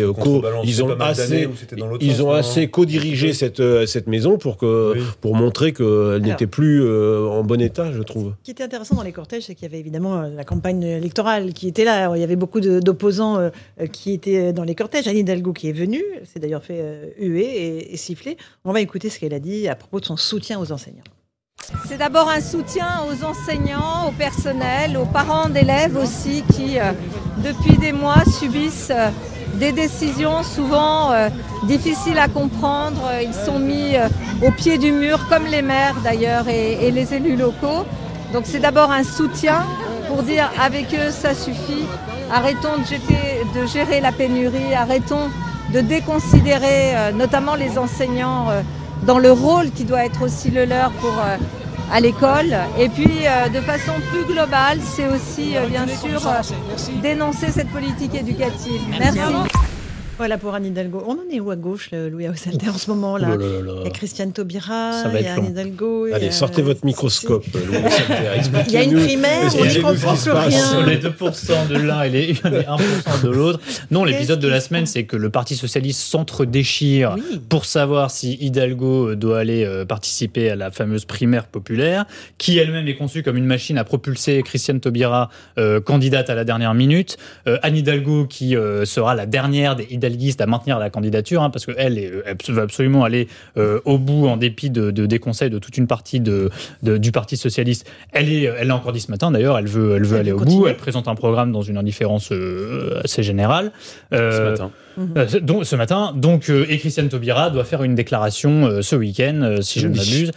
co-dirigé cette maison pour montrer qu'elle n'était plus en bon état, je trouve. Ce qui était intéressant dans les cortèges, c'est qu'il y avait évidemment la campagne électorale qui était là. Il y avait beaucoup d'opposants qui étaient dans les cortèges. Anne Hidalgo qui est venue, s'est d'ailleurs fait huer et siffler. On va écouter ce qu'elle a dit à propos de son soutien aux enseignants. C'est d'abord un soutien aux enseignants, au personnel, aux parents d'élèves aussi qui, depuis des mois, subissent des décisions souvent difficiles à comprendre. Ils sont mis au pied du mur, comme les maires d'ailleurs et les élus locaux. Donc c'est d'abord un soutien pour dire avec eux ça suffit, arrêtons de gérer la pénurie, arrêtons de déconsidérer notamment les enseignants dans le rôle qui doit être aussi le leur à l'école. Et puis de façon plus globale, c'est aussi bien sûr dénoncer cette politique éducative. Merci. Voilà pour Anne Hidalgo. On en est où à gauche, Louis Salter, en ce moment-là? Il y a Christiane Taubira, il y a Anne Hidalgo. Allez, sortez votre microscope, Louis Salter. Il y a une primaire, on ne comprend plus rien. Sur les 2% de l'un et les 1% de l'autre. Non, l'épisode de la semaine, c'est que le Parti Socialiste s'entre-déchire pour savoir si Hidalgo doit aller participer à la fameuse primaire populaire, qui elle-même est conçue comme une machine à propulser Christiane Taubira, candidate à la dernière minute. Anne Hidalgo, qui sera la dernière des hidalguistes à maintenir la candidature, parce qu'elle veut absolument aller au bout en dépit des conseils de toute une partie du Parti Socialiste. Elle l'a encore dit ce matin d'ailleurs, elle veut aller au bout, elle présente un programme dans une indifférence assez générale. Ce matin. Donc, ce matin. Et Christiane Taubira doit faire une déclaration ce week-end, si je ne m'abuse.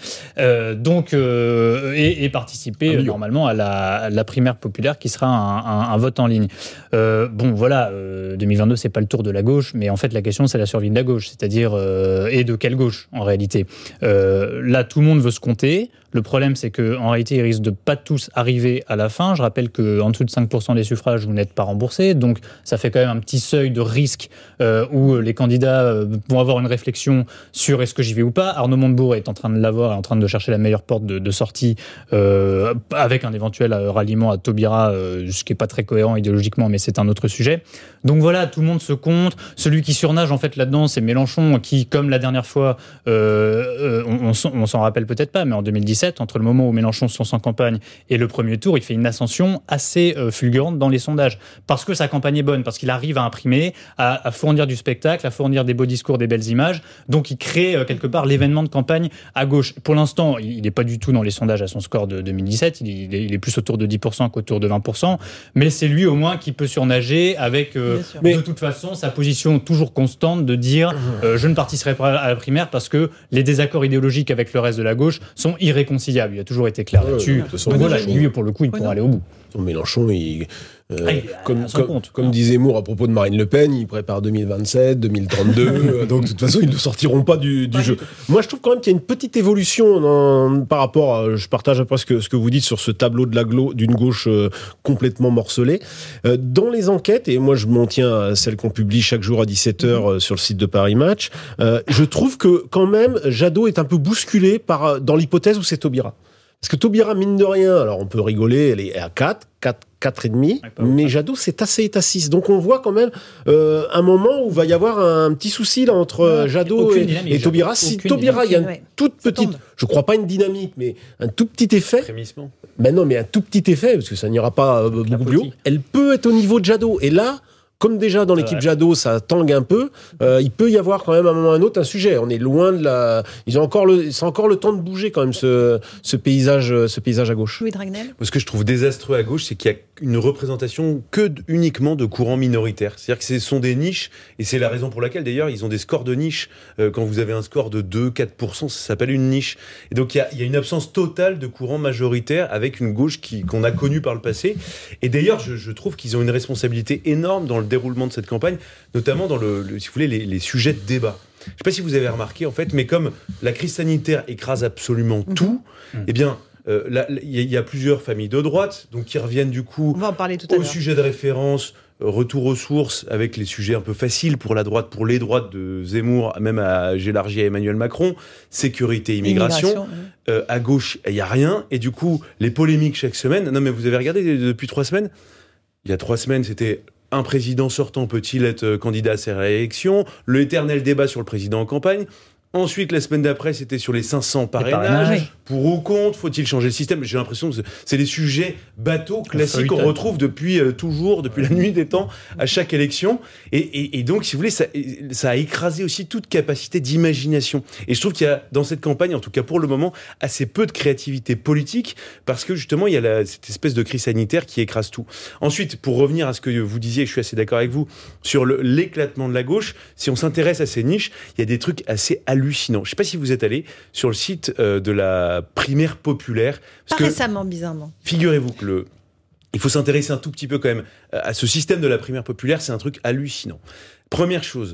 Et participer normalement à la primaire populaire qui sera un vote en ligne. 2022, c'est pas le tour de la gauche, mais en fait, la question, c'est la survie de la gauche. C'est-à-dire, et de quelle gauche, en réalité. Là, tout le monde veut se compter. Le problème, c'est qu'en réalité, ils risquent de pas tous arriver à la fin. Je rappelle qu'en dessous de 5% des suffrages, vous n'êtes pas remboursé. Donc, ça fait quand même un petit seuil de risque où les candidats vont avoir une réflexion sur est-ce que j'y vais ou pas. Arnaud Montebourg est en train de l'avoir, est en train de chercher la meilleure porte de sortie avec un éventuel ralliement à Taubira, ce qui n'est pas très cohérent idéologiquement, mais c'est un autre sujet. Donc voilà, tout le monde se compte. Celui qui surnage en fait là-dedans, c'est Mélenchon qui, comme la dernière fois, on s'en rappelle peut-être pas, mais en 2017, entre le moment où Mélenchon se lance en campagne et le premier tour, il fait une ascension assez fulgurante dans les sondages. Parce que sa campagne est bonne, parce qu'il arrive à imprimer, à fournir du spectacle, à fournir des beaux discours, des belles images. Donc il crée quelque part l'événement de campagne à gauche. Pour l'instant, il n'est pas du tout dans les sondages à son score de 2017. Il est plus autour de 10% qu'autour de 20%. Mais c'est lui au moins qui peut surnager avec de toute façon sa position toujours constante de dire je ne participerai pas à la primaire parce que les désaccords idéologiques avec le reste de la gauche sont irréconciliables. Il a toujours été clair là-dessus. Donc voilà, lui, pour le coup, il pourra aller au bout. Mélenchon, comme disait Zemmour à propos de Marine Le Pen, il prépare 2027, 2032, donc de toute façon, ils ne sortiront pas du jeu. Moi, je trouve quand même qu'il y a une petite évolution par rapport à, je partage après ce que vous dites sur ce tableau d'une gauche complètement morcelée. Dans les enquêtes, et moi je m'en tiens à celles qu'on publie chaque jour à 17h sur le site de Paris Match, je trouve que quand même, Jadot est un peu bousculé dans l'hypothèse où c'est Taubira. Parce que Taubira, mine de rien, alors on peut rigoler, elle est à 4,5, mais Jadot, c'est à 6. Donc on voit quand même un moment où il va y avoir un petit souci là, entre Jadot et Taubira. Si Taubira, il y a une toute petite, je crois pas une dynamique, mais un tout petit effet. Frémissement. Ben non, mais un tout petit effet, parce que ça n'ira pas beaucoup plus haut. Elle peut être au niveau de Jadot. Et là, comme déjà dans l'équipe Jadot, ça tangue un peu, il peut y avoir quand même à un moment ou à un autre un sujet. On est loin de la... c'est encore le temps de bouger quand même ce paysage à gauche. Louis Dragnel. Ce que je trouve désastreux à gauche, c'est qu'il y a une représentation uniquement de courants minoritaires. C'est-à-dire que ce sont des niches, et c'est la raison pour laquelle d'ailleurs ils ont des scores de niche. Quand vous avez un score de 2-4%, ça s'appelle une niche. Et donc il y a une absence totale de courants majoritaires avec une gauche qu'on a connue par le passé. Et d'ailleurs, je trouve qu'ils ont une responsabilité énorme dans le déroulement de cette campagne, notamment dans si vous voulez, les sujets de débat. Je ne sais pas si vous avez remarqué, en fait, mais comme la crise sanitaire écrase absolument tout, eh bien, il y a plusieurs familles de droite, donc qui reviennent du coup au sujet de référence, retour aux sources, avec les sujets un peu faciles pour la droite, pour les droites de Zemmour, même j'élargis à Emmanuel Macron, sécurité, immigration. À gauche, il n'y a rien, et du coup, les polémiques chaque semaine. Non, mais vous avez regardé depuis 3 semaines ? Il y a 3 semaines, c'était... Un président sortant peut-il être candidat à sa réélection ? L'éternel débat sur le président en campagne. Ensuite, la semaine d'après, c'était sur les 500 parrainages. Pour ou contre, faut-il changer le système ? J'ai l'impression que c'est des sujets bateaux, classiques qu'on retrouve depuis la nuit des temps, à chaque élection. Et donc, si vous voulez, ça a écrasé aussi toute capacité d'imagination. Et je trouve qu'il y a, dans cette campagne, en tout cas pour le moment, assez peu de créativité politique, parce que justement, il y a cette espèce de crise sanitaire qui écrase tout. Ensuite, pour revenir à ce que vous disiez, je suis assez d'accord avec vous, sur l'éclatement de la gauche, si on s'intéresse à ces niches, il y a des trucs assez hallucinant. Je ne sais pas si vous êtes allé sur le site de la primaire populaire. Pas récemment, bizarrement. Figurez-vous que il faut s'intéresser un tout petit peu quand même à ce système de la primaire populaire. C'est un truc hallucinant. Première chose,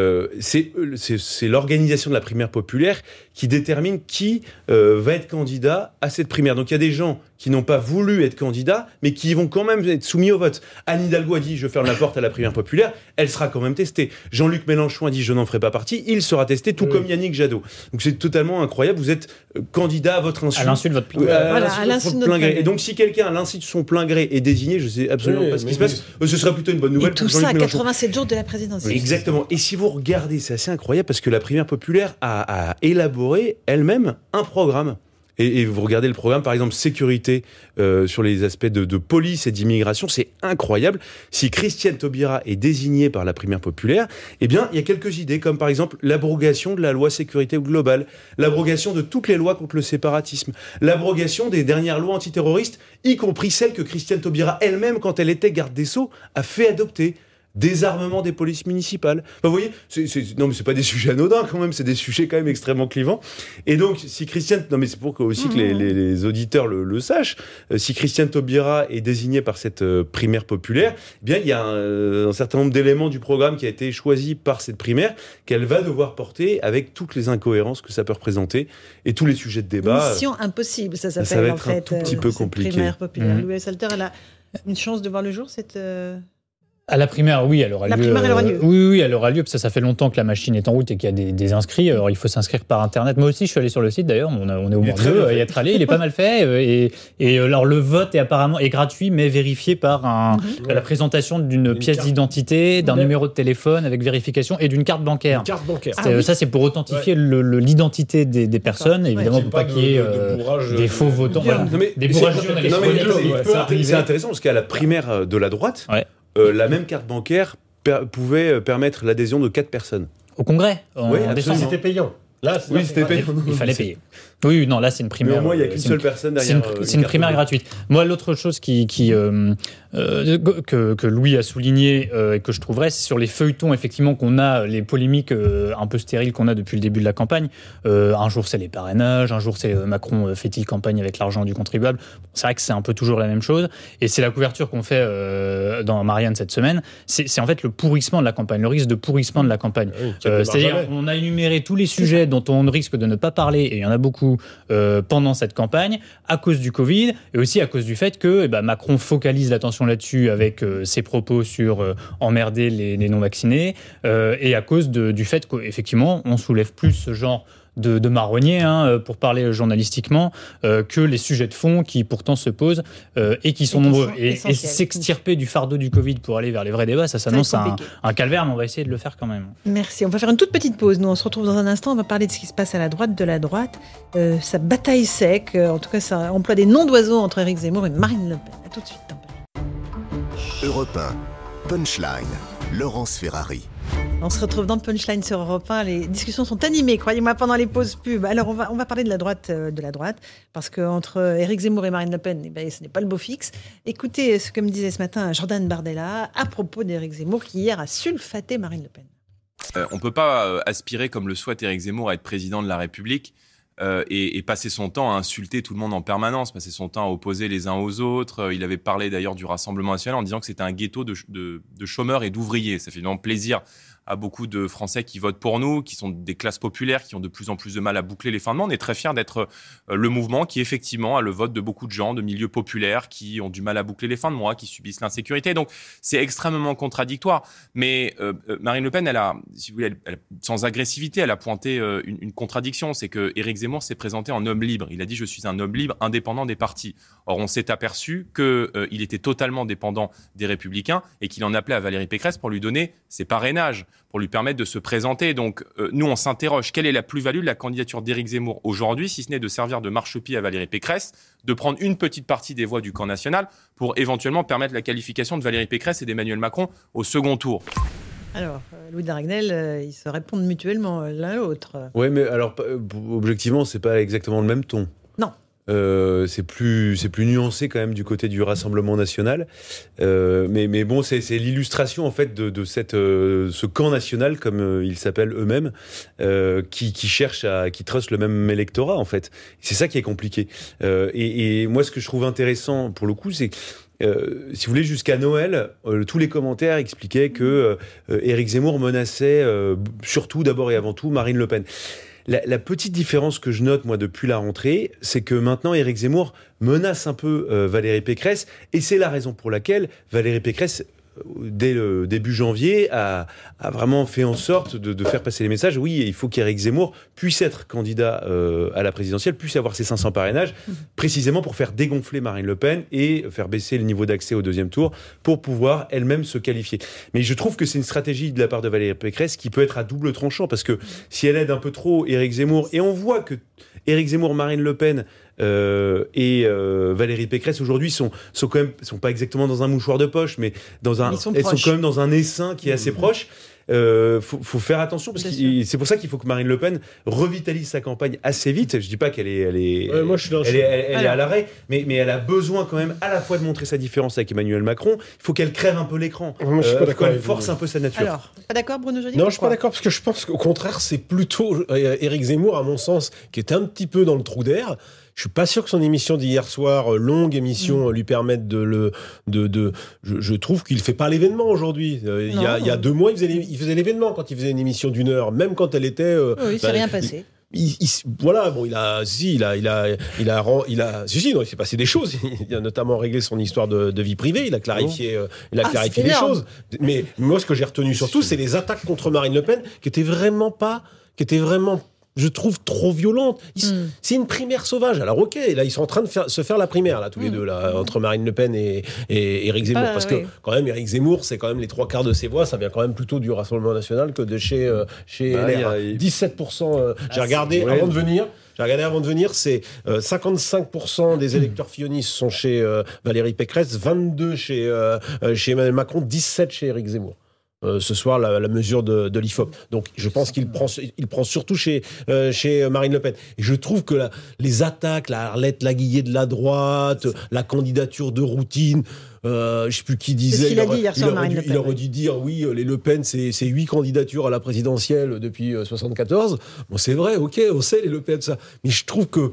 c'est l'organisation de la primaire populaire qui détermine qui va être candidat à cette primaire. Donc il y a des gens qui n'ont pas voulu être candidats, mais qui vont quand même être soumis au vote. Anne Hidalgo a dit « je ferme la porte à la primaire populaire », elle sera quand même testée. Jean-Luc Mélenchon a dit « je n'en ferai pas partie », il sera testé, tout comme Yannick Jadot. Donc c'est totalement incroyable, vous êtes candidat à votre insu. À l'insu de votre plein gré. À l'insu de votre plein gré. Et donc si quelqu'un à l'insu de son plein gré est désigné, je ne sais absolument pas ce qui se passe, ce sera plutôt une bonne nouvelle pour Jean-Luc Mélenchon. Et tout ça à 87 jours de la présidentielle. Exactement. Et si vous regardez, c'est assez incroyable parce que la primaire populaire a élaboré elle-même un programme. Et vous regardez le programme, par exemple, sécurité sur les aspects de police et d'immigration, c'est incroyable. Si Christiane Taubira est désignée par la primaire populaire, eh bien, il y a quelques idées, comme par exemple l'abrogation de la loi sécurité globale, l'abrogation de toutes les lois contre le séparatisme, l'abrogation des dernières lois antiterroristes, y compris celles que Christiane Taubira elle-même, quand elle était garde des Sceaux, a fait adopter. désarmement des polices municipales. Vous voyez, non mais c'est pas des sujets anodins quand même, c'est des sujets quand même extrêmement clivants. Et donc, si Christiane, non mais c'est pour que aussi que les auditeurs le sachent, si Christiane Taubira est désignée par cette primaire populaire, eh bien il y a un certain nombre d'éléments du programme qui a été choisi par cette primaire qu'elle va devoir porter avec toutes les incohérences que ça peut représenter et tous les sujets de débat. Mission impossible, ça s'appelle ça va en être fait. un tout petit peu compliqué. Primaire populaire. Louis Salter, elle a une chance de voir le jour cette. À la primaire, oui, elle aura lieu. La primaire, elle aura lieu. Oui, elle aura lieu, parce que ça fait longtemps que la machine est en route et qu'il y a des inscrits. Alors, il faut s'inscrire par Internet. Moi aussi, je suis allé sur le site, d'ailleurs. On est au moins deux y être allé. Il est pas mal fait. Et alors, le vote est gratuit, mais vérifié par la présentation d'une pièce d'identité, d'un numéro de téléphone avec vérification et d'une carte bancaire. Une carte bancaire. Ça, c'est pour authentifier l'identité des personnes. Évidemment, pour pas qu'il y ait des faux votants. Voilà. Des bourrages c'est intéressant, parce qu'à la primaire de la droite, la même carte bancaire pouvait permettre l'adhésion de 4 personnes. Au Congrès, C'était payant. Là, c'était payant. Il fallait payer. Oui, non, là, c'est une primaire. Mais au moins, il n'y a qu'une seule personne derrière. C'est une primaire gratuite. Moi, l'autre chose que Louis a souligné et que je trouverais, c'est sur les feuilletons, effectivement, qu'on a, les polémiques un peu stériles qu'on a depuis le début de la campagne. Un jour, c'est les parrainages, un jour, c'est Macron fait-il campagne avec l'argent du contribuable. C'est vrai que c'est un peu toujours la même chose. Et c'est la couverture qu'on fait dans Marianne cette semaine. C'est en fait le pourrissement de la campagne, le risque de pourrissement de la campagne. C'est-à-dire, on a énuméré tous les sujets dont on risque de ne pas parler, et il y en a beaucoup pendant cette campagne, à cause du Covid, et aussi à cause du fait que Macron focalise l'attention là-dessus avec ses propos sur emmerder les non-vaccinés, et à cause du fait qu'effectivement, on soulève plus ce genre de marronniers, pour parler journalistiquement, que les sujets de fond qui pourtant se posent et qui sont nombreux. Et s'extirper du fardeau du Covid pour aller vers les vrais débats, ça s'annonce un calvaire, mais on va essayer de le faire quand même. Merci. On va faire une toute petite pause. Nous, on se retrouve dans un instant. On va parler de ce qui se passe à la droite de la droite. Sa bataille sec. En tout cas, ça emploie des noms d'oiseaux entre Éric Zemmour et Marine Le Pen. À tout de suite. Europe 1, Punchline, Laurence Ferrari. On se retrouve dans Punchline sur Europe 1. Les discussions sont animées, croyez-moi, pendant les pauses pub. Alors, on va parler de la droite, parce qu'entre Éric Zemmour et Marine Le Pen, ce n'est pas le beau fixe. Écoutez ce que me disait ce matin Jordan Bardella à propos d'Éric Zemmour, qui hier a sulfaté Marine Le Pen. On ne peut pas aspirer, comme le souhaite Éric Zemmour, à être président de la République et passer son temps à insulter tout le monde en permanence, passer son temps à opposer les uns aux autres. Il avait parlé d'ailleurs du Rassemblement national en disant que c'était un ghetto de chômeurs et d'ouvriers. Ça fait vraiment plaisir à beaucoup de Français qui votent pour nous, qui sont des classes populaires, qui ont de plus en plus de mal à boucler les fins de mois. On est très fiers d'être le mouvement qui, effectivement, a le vote de beaucoup de gens, de milieux populaires, qui ont du mal à boucler les fins de mois, qui subissent l'insécurité. Donc, c'est extrêmement contradictoire. Mais Marine Le Pen, elle a, si vous voulez, sans agressivité, elle a pointé une contradiction. C'est que Éric Zemmour s'est présenté en homme libre. Il a dit « Je suis un homme libre, indépendant des partis ». Or, on s'est aperçu qu'il était totalement dépendant des Républicains et qu'il en appelait à Valérie Pécresse pour lui donner ses parrainages, pour lui permettre de se présenter. Donc, nous, on s'interroge. Quelle est la plus-value de la candidature d'Éric Zemmour aujourd'hui, si ce n'est de servir de marchepied à Valérie Pécresse, de prendre une petite partie des voix du camp national pour éventuellement permettre la qualification de Valérie Pécresse et d'Emmanuel Macron au second tour? Alors, Louis Daragnel, ils se répondent mutuellement l'un l'autre. Oui, mais alors, objectivement, c'est pas exactement le même ton. Non. C'est plus nuancé quand même du côté du Rassemblement national, mais bon, c'est l'illustration en fait de ce camp national, comme ils s'appellent eux-mêmes, qui truste le même électorat en fait. C'est ça qui est compliqué. Et moi, ce que je trouve intéressant pour le coup, c'est si vous voulez, jusqu'à Noël, tous les commentaires expliquaient que Éric Zemmour menaçait surtout, d'abord et avant tout, Marine Le Pen. La petite différence que je note, moi, depuis la rentrée, c'est que maintenant, Éric Zemmour menace un peu Valérie Pécresse, et c'est la raison pour laquelle Valérie Pécresse, dès le début janvier, a vraiment fait en sorte de faire passer les messages. Oui, il faut qu'Éric Zemmour puisse être candidat à la présidentielle, puisse avoir ses 500 parrainages, précisément pour faire dégonfler Marine Le Pen et faire baisser le niveau d'accès au deuxième tour pour pouvoir elle-même se qualifier. Mais je trouve que c'est une stratégie de la part de Valérie Pécresse qui peut être à double tranchant, parce que si elle aide un peu trop Éric Zemmour, et on voit que Éric Zemmour, Marine Le Pen et Valérie Pécresse aujourd'hui sont pas exactement dans un mouchoir de poche, mais elles sont quand même dans un essaim qui est assez proche. faut faire attention parce que c'est pour ça qu'il faut que Marine Le Pen revitalise sa campagne assez vite. Je dis pas qu'elle est à l'arrêt, mais elle a besoin quand même à la fois de montrer sa différence avec Emmanuel Macron. Il faut qu'elle crève un peu l'écran. Moi, je suis pas d'accord. Elle force un peu sa nature. Alors, pas d'accord, Bruno Jeudi? Non, je suis pas d'accord parce que je pense qu'au contraire, c'est plutôt Éric Zemmour, à mon sens, qui est un petit peu dans le trou d'air. Je suis pas sûr que son émission d'hier soir, longue émission, lui permette je trouve qu'il fait pas l'événement aujourd'hui. Il y a 2 mois, il faisait l'événement quand il faisait une émission d'1 heure, même quand elle était. Il s'est rien passé. Il s'est passé des choses. Il a notamment réglé son histoire de vie privée. Il a clarifié, les choses. Mais moi, ce que j'ai retenu surtout, c'est les attaques contre Marine Le Pen qui étaient vraiment, je trouve, trop violentes. C'est une primaire sauvage. Alors ok, là ils sont en train de se faire la primaire là tous les deux là entre Marine Le Pen et Éric Zemmour parce que quand même Éric Zemmour c'est quand même les 3/4 de ses voix, ça vient quand même plutôt du Rassemblement National que de chez LR. 17%. J'ai regardé avant de venir. C'est 55% des électeurs fillonistes sont chez Valérie Pécresse, 22 chez Emmanuel Macron, 17 chez Éric Zemmour. Ce soir, la mesure de l'IFOP. Donc, je pense qu'il prend surtout chez Marine Le Pen. Et je trouve que les attaques, la Arlette Laguillet de la droite, la candidature de routine, je sais plus qui disait. C'est ce qu'il a dit hier soir, Marine Le Pen. Il aurait dû dire, oui, les Le Pen, c'est 8 candidatures à la présidentielle depuis 74. Bon, c'est vrai, ok, on sait les Le Pen, ça. Mais je trouve que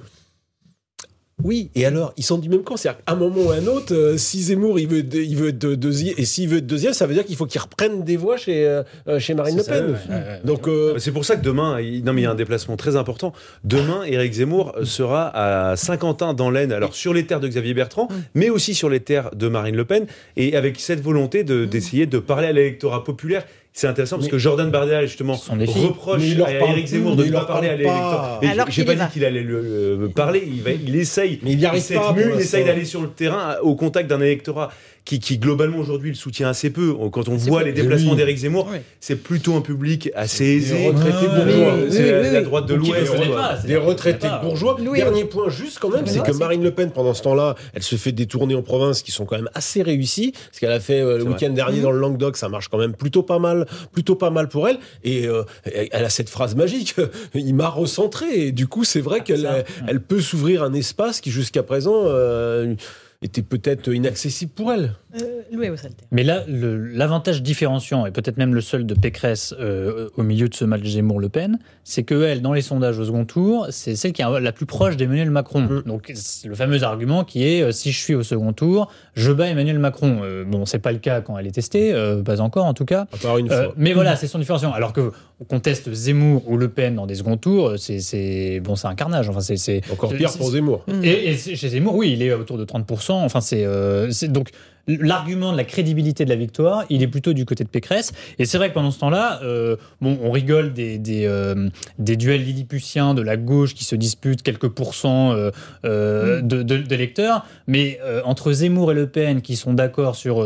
oui, et alors, ils sont du même camp. C'est-à-dire qu'à un moment ou à un autre, si Zemmour, il veut être deuxième, et s'il veut être deuxième, ça veut dire qu'il faut qu'il reprenne des voix chez Marine Le Pen. Donc, c'est pour ça que demain, il y a un déplacement très important. Demain, Éric Zemmour sera à Saint-Quentin dans l'Aisne, alors sur les terres de Xavier Bertrand, mais aussi sur les terres de Marine Le Pen, et avec cette volonté d'essayer de parler à l'électorat populaire. C'est intéressant parce que Jordan Bardella, justement, reproche à Éric Zemmour de ne pas parler à l'électorat. J'ai pas dit qu'il allait le parler, il essaye. Mais il n'y arrive pas. Il essaye d'aller sur le terrain au contact d'un électorat qui globalement aujourd'hui le soutient assez peu. Quand on voit les déplacements d'Éric Zemmour, c'est plutôt un public assez aisé. Des retraités bourgeois. C'est la droite de l'Ouest. Des retraités bourgeois. Dernier point juste quand même, c'est que Marine Le Pen, pendant ce temps-là, elle se fait des tournées en province qui sont quand même assez réussies. Ce qu'elle a fait le week-end dernier dans le Languedoc, ça marche quand même plutôt pas mal pour elle. Et elle a cette phrase magique, il m'a recentré. Et du coup, c'est vrai qu'elle peut s'ouvrir un espace qui jusqu'à présent était peut-être inaccessible pour elle. Mais là, l'avantage différenciant, et peut-être même le seul de Pécresse au milieu de ce match Zemmour-Le Pen, c'est qu'elle, dans les sondages au second tour, c'est celle qui est la plus proche d'Emmanuel Macron. Donc, c'est le fameux argument qui est, si je suis au second tour, je bats Emmanuel Macron. Bon, c'est pas le cas quand elle est testée, pas encore en tout cas. À part une fois. Mais voilà, c'est son différenciation. Alors qu'on teste Zemmour ou Le Pen dans des seconds tours, c'est un carnage. Enfin, c'est encore pire pour Zemmour. Et chez Zemmour, oui, il est autour de 30%. Enfin, c'est donc l'argument de la crédibilité de la victoire, il est plutôt du côté de Pécresse. Et c'est vrai que pendant ce temps-là, on rigole des duels lilliputiens de la gauche qui se disputent quelques pourcents d'électeurs. Mais entre Zemmour et Le Pen, qui sont d'accord sur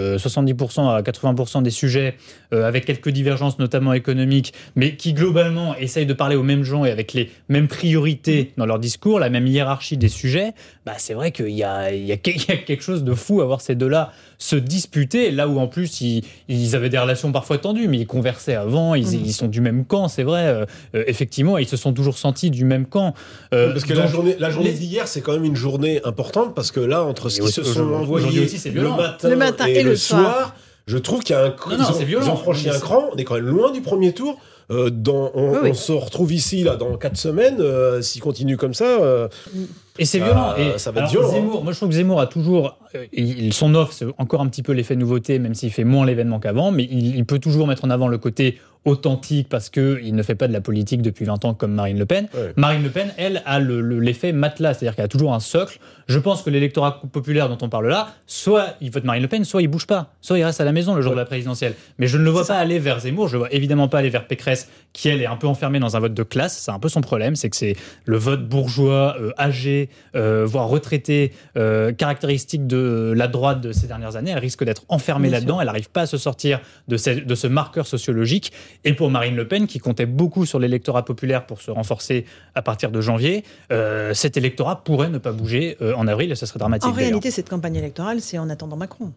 70% à 80% des sujets, avec quelques divergences notamment économiques, mais qui globalement essayent de parler aux mêmes gens et avec les mêmes priorités dans leur discours, la même hiérarchie des sujets, c'est vrai qu'il y a quelque chose de fou à voir ces deux-là se disputer, là où en plus ils avaient des relations parfois tendues, mais ils conversaient avant, ils sont du même camp, c'est vrai, effectivement, ils se sont toujours sentis du même camp. Parce que la journée d'hier, c'est quand même une journée importante, parce que là, entre ce qui se sont envoyés le matin et le soir, je trouve qu'il y a ils ont franchi un cran, on est quand même loin du premier tour. On se retrouve ici là, dans 4 semaines, s'il continue comme ça. Et c'est violent. Et ça va être violent. Zemmour, moi je trouve que Zemmour a toujours. Son offre, c'est encore un petit peu l'effet nouveauté, même s'il fait moins l'événement qu'avant, mais il peut toujours mettre en avant le côté authentique parce qu'il ne fait pas de la politique depuis 20 ans comme Marine Le Pen. Ouais. Marine Le Pen, elle, a l'effet matelas, c'est-à-dire qu'elle a toujours un socle. Je pense que l'électorat populaire dont on parle là, soit il vote Marine LePen, soit il bouge pas, soit il reste à la maison le jour de la présidentielle. Mais je ne le vois pas aller vers Zemmour, je ne le vois évidemment pas aller vers Pécresse, qui elle est un peu enfermée dans un vote de classe. C'est un peu son problème, c'est que c'est le vote bourgeois, âgé, voire retraité, caractéristique de la droite de ces dernières années. Elle risque d'être enfermée là-dedans, elle n'arrive pas à se sortir de ce marqueur sociologique. Et pour Marine Le Pen, qui comptait beaucoup sur l'électorat populaire pour se renforcer à partir de janvier, cet électorat pourrait ne pas bouger en avril, et ce serait dramatique. En réalité, cette campagne électorale, c'est en attendant Macron.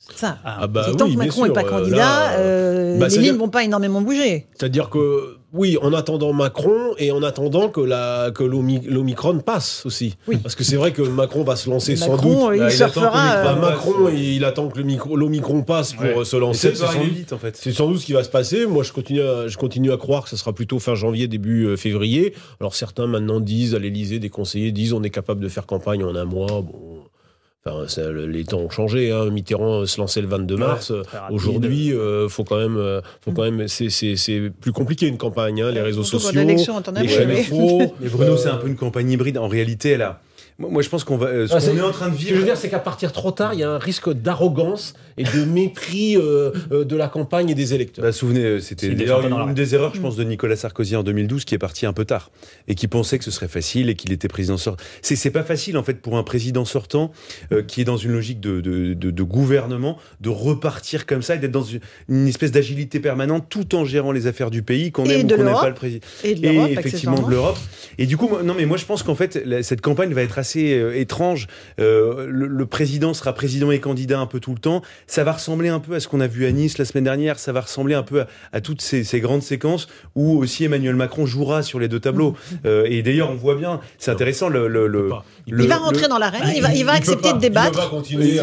Ça. bah tant oui, que bien Macron n'est sûr, pas candidat, les lignes ne vont pas énormément bouger. C'est-à-dire que, oui, en attendant Macron et en attendant que l'Omicron passe aussi. Oui. Parce que c'est vrai que Macron va se lancer sans doute. Il surfera. Macron, il attend que l'Omicron passe pour se lancer. Ça va arriver vite, en fait. C'est sans doute ce qui va se passer. Moi, je continue à croire que ça sera plutôt fin janvier, début février. Alors certains maintenant disent, à l'Élysée, des conseillers disent on est capable de faire campagne en un mois. Bon. Enfin, les temps ont changé. Mitterrand se lançait le 22 mars. Aujourd'hui, faut quand même. C'est plus compliqué une campagne. Les réseaux sociaux, les chaînes info. Mais Bruno, c'est un peu une campagne hybride. En réalité, elle a. Moi, je pense qu'on va. Ce qu'on est en train de vivre. Ce que je veux dire, c'est qu'à partir trop tard, il y a un risque d'arrogance et de mépris de la campagne et des électeurs. Souvenez, c'était une des erreurs, je pense, de Nicolas Sarkozy en 2012, qui est parti un peu tard et qui pensait que ce serait facile et qu'il était président sortant. C'est pas facile, en fait, pour un président sortant qui est dans une logique de gouvernement, de repartir comme ça et d'être dans une espèce d'agilité permanente, tout en gérant les affaires du pays, qu'on aime ou qu'on n'aime pas le président. Et de l'Europe, effectivement de l'Europe. Et du coup, moi, je pense qu'en fait, cette campagne va être assez étrange. Le président sera président et candidat un peu tout le temps. Ça va ressembler un peu à ce qu'on a vu à Nice la semaine dernière. Ça va ressembler un peu à toutes ces grandes séquences où aussi Emmanuel Macron jouera sur les deux tableaux. Et d'ailleurs, on voit bien, c'est intéressant. Il va rentrer dans l'arène, il va accepter de débattre. Il va continuer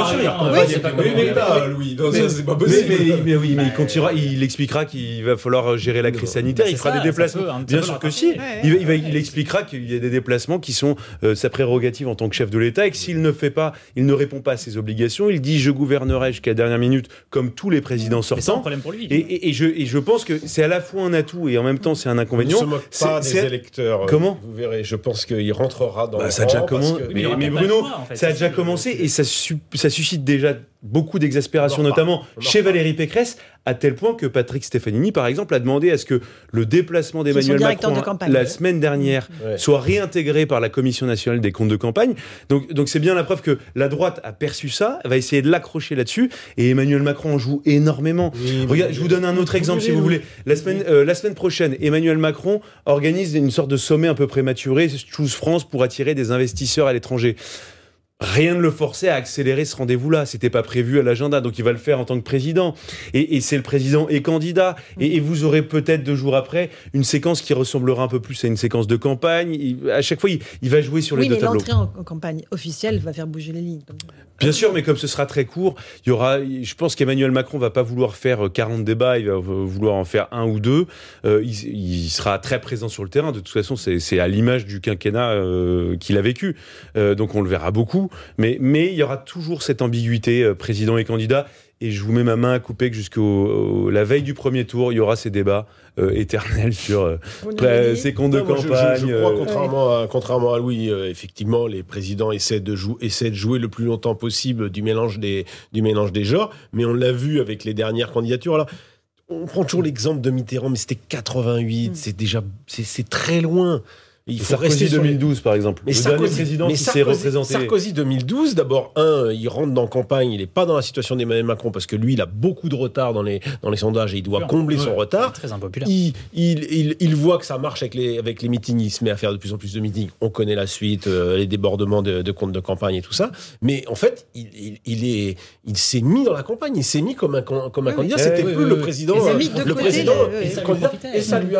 c'est pas possible. Mais il continuera, il expliquera qu'il va falloir gérer la crise sanitaire. Il fera des déplacements. Bien sûr que si. Il expliquera qu'il y a des déplacements qui sont sa prérogative en tant que chef de l'État et que s'il ne fait pas, il ne répond pas à ses obligations. Il dit je gouvernerai jusqu'à la dernière minute comme tous les présidents sortants. C'est un problème pour lui. Et je pense que c'est à la fois un atout et en même temps c'est un inconvénient. On ne se moque pas des électeurs. Comment ? Vous verrez, je pense qu'il rentrera dans ça a déjà commencé. Mais Bruno, ça a déjà commencé et ça suscite déjà beaucoup d'exaspération, notamment chez Valérie Pécresse, à tel point que Patrick Stefanini, par exemple, a demandé à ce que le déplacement d'Emmanuel Macron la semaine dernière soit réintégré par la Commission nationale des comptes de campagne. Donc c'est bien la preuve que la droite a perçu ça, va essayer de l'accrocher là-dessus, et Emmanuel Macron en joue énormément. Regarde, je vous donne un autre exemple, si vous voulez. La semaine prochaine, Emmanuel Macron organise une sorte de sommet un peu prématuré, Choose France, pour attirer des investisseurs à l'étranger. Rien ne le forçait à accélérer ce rendez-vous-là. C'était pas prévu à l'agenda, donc il va le faire en tant que président. Et c'est le président et candidat. Et vous aurez peut-être 2 jours après une séquence qui ressemblera un peu plus à une séquence de campagne. À chaque fois, il va jouer sur les deux tableaux. Oui, mais l'entrée en campagne officielle va faire bouger les lignes. Bien sûr, mais comme ce sera très court, je pense qu'Emmanuel Macron va pas vouloir faire 40 débats, il va vouloir en faire 1 ou 2. Il sera très présent sur le terrain. De toute façon, c'est à l'image du quinquennat qu'il a vécu. Donc on le verra beaucoup. Mais il y aura toujours cette ambiguïté président et candidat. Et je vous mets ma main à couper que jusqu'à la veille du premier tour, il y aura ces débats éternels sur ces comptes de campagne. Je crois, contrairement à Louis, effectivement, les présidents essaient de jouer le plus longtemps possible du mélange des genres. Mais on l'a vu avec les dernières candidatures. Alors, on prend toujours l'exemple de Mitterrand, mais c'était 88, c'est très loin. Il faut rester 2012 par exemple. Mais le dernier président qui s'est représenté. Sarkozy 2012, d'abord, il rentre dans campagne, il n'est pas dans la situation d'Emmanuel Macron parce que lui, il a beaucoup de retard dans les sondages et il doit combler son retard. Très impopulaire. Il voit que ça marche avec les meetings, il se met à faire de plus en plus de meetings. On connaît la suite, les débordements de comptes de campagne et tout ça. Mais en fait, il s'est mis dans la campagne, il s'est mis comme un candidat. C'était plus le président. Et ça lui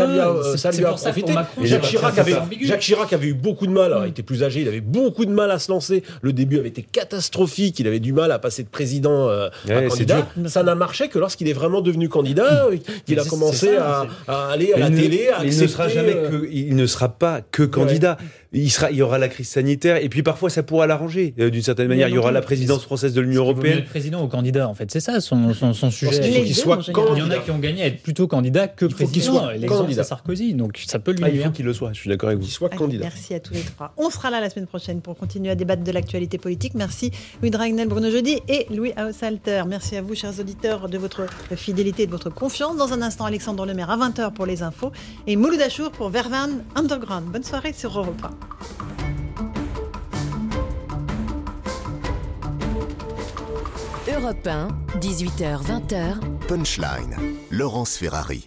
a profité. Jacques Chirac avait eu beaucoup de mal, il était plus âgé, il avait beaucoup de mal à se lancer. Le début avait été catastrophique, il avait du mal à passer de président à candidat. Ça n'a marché que lorsqu'il est vraiment devenu candidat, qu'il a commencé à aller à la télé, à accepter... Il ne sera pas que candidat. Il y aura la crise sanitaire et puis parfois ça pourra l'arranger d'une certaine manière. Il y aura la présidence française de l'Union européenne. Le président ou candidat, en fait, c'est ça son sujet. Il y en a qui ont gagné à être plutôt candidat que président. L'exemple c'est Sarkozy, donc ça peut lui. Il faut qu'il le soit. Je suis d'accord avec vous. Qu'il soit candidat. Merci à tous les trois. On sera là la semaine prochaine pour continuer à débattre de l'actualité politique. Merci Louis Dragnel, Bruno Jeudi et Louis Haussalter. Merci à vous, chers auditeurs, de votre fidélité et de votre confiance. Dans un instant, Alexandre Lemaire à 20h pour les infos et Mouloud Achour pour Vervan Underground. Bonne soirée sur Europe 1. Europe 1, 18h-20h. Punchline, Laurence Ferrari.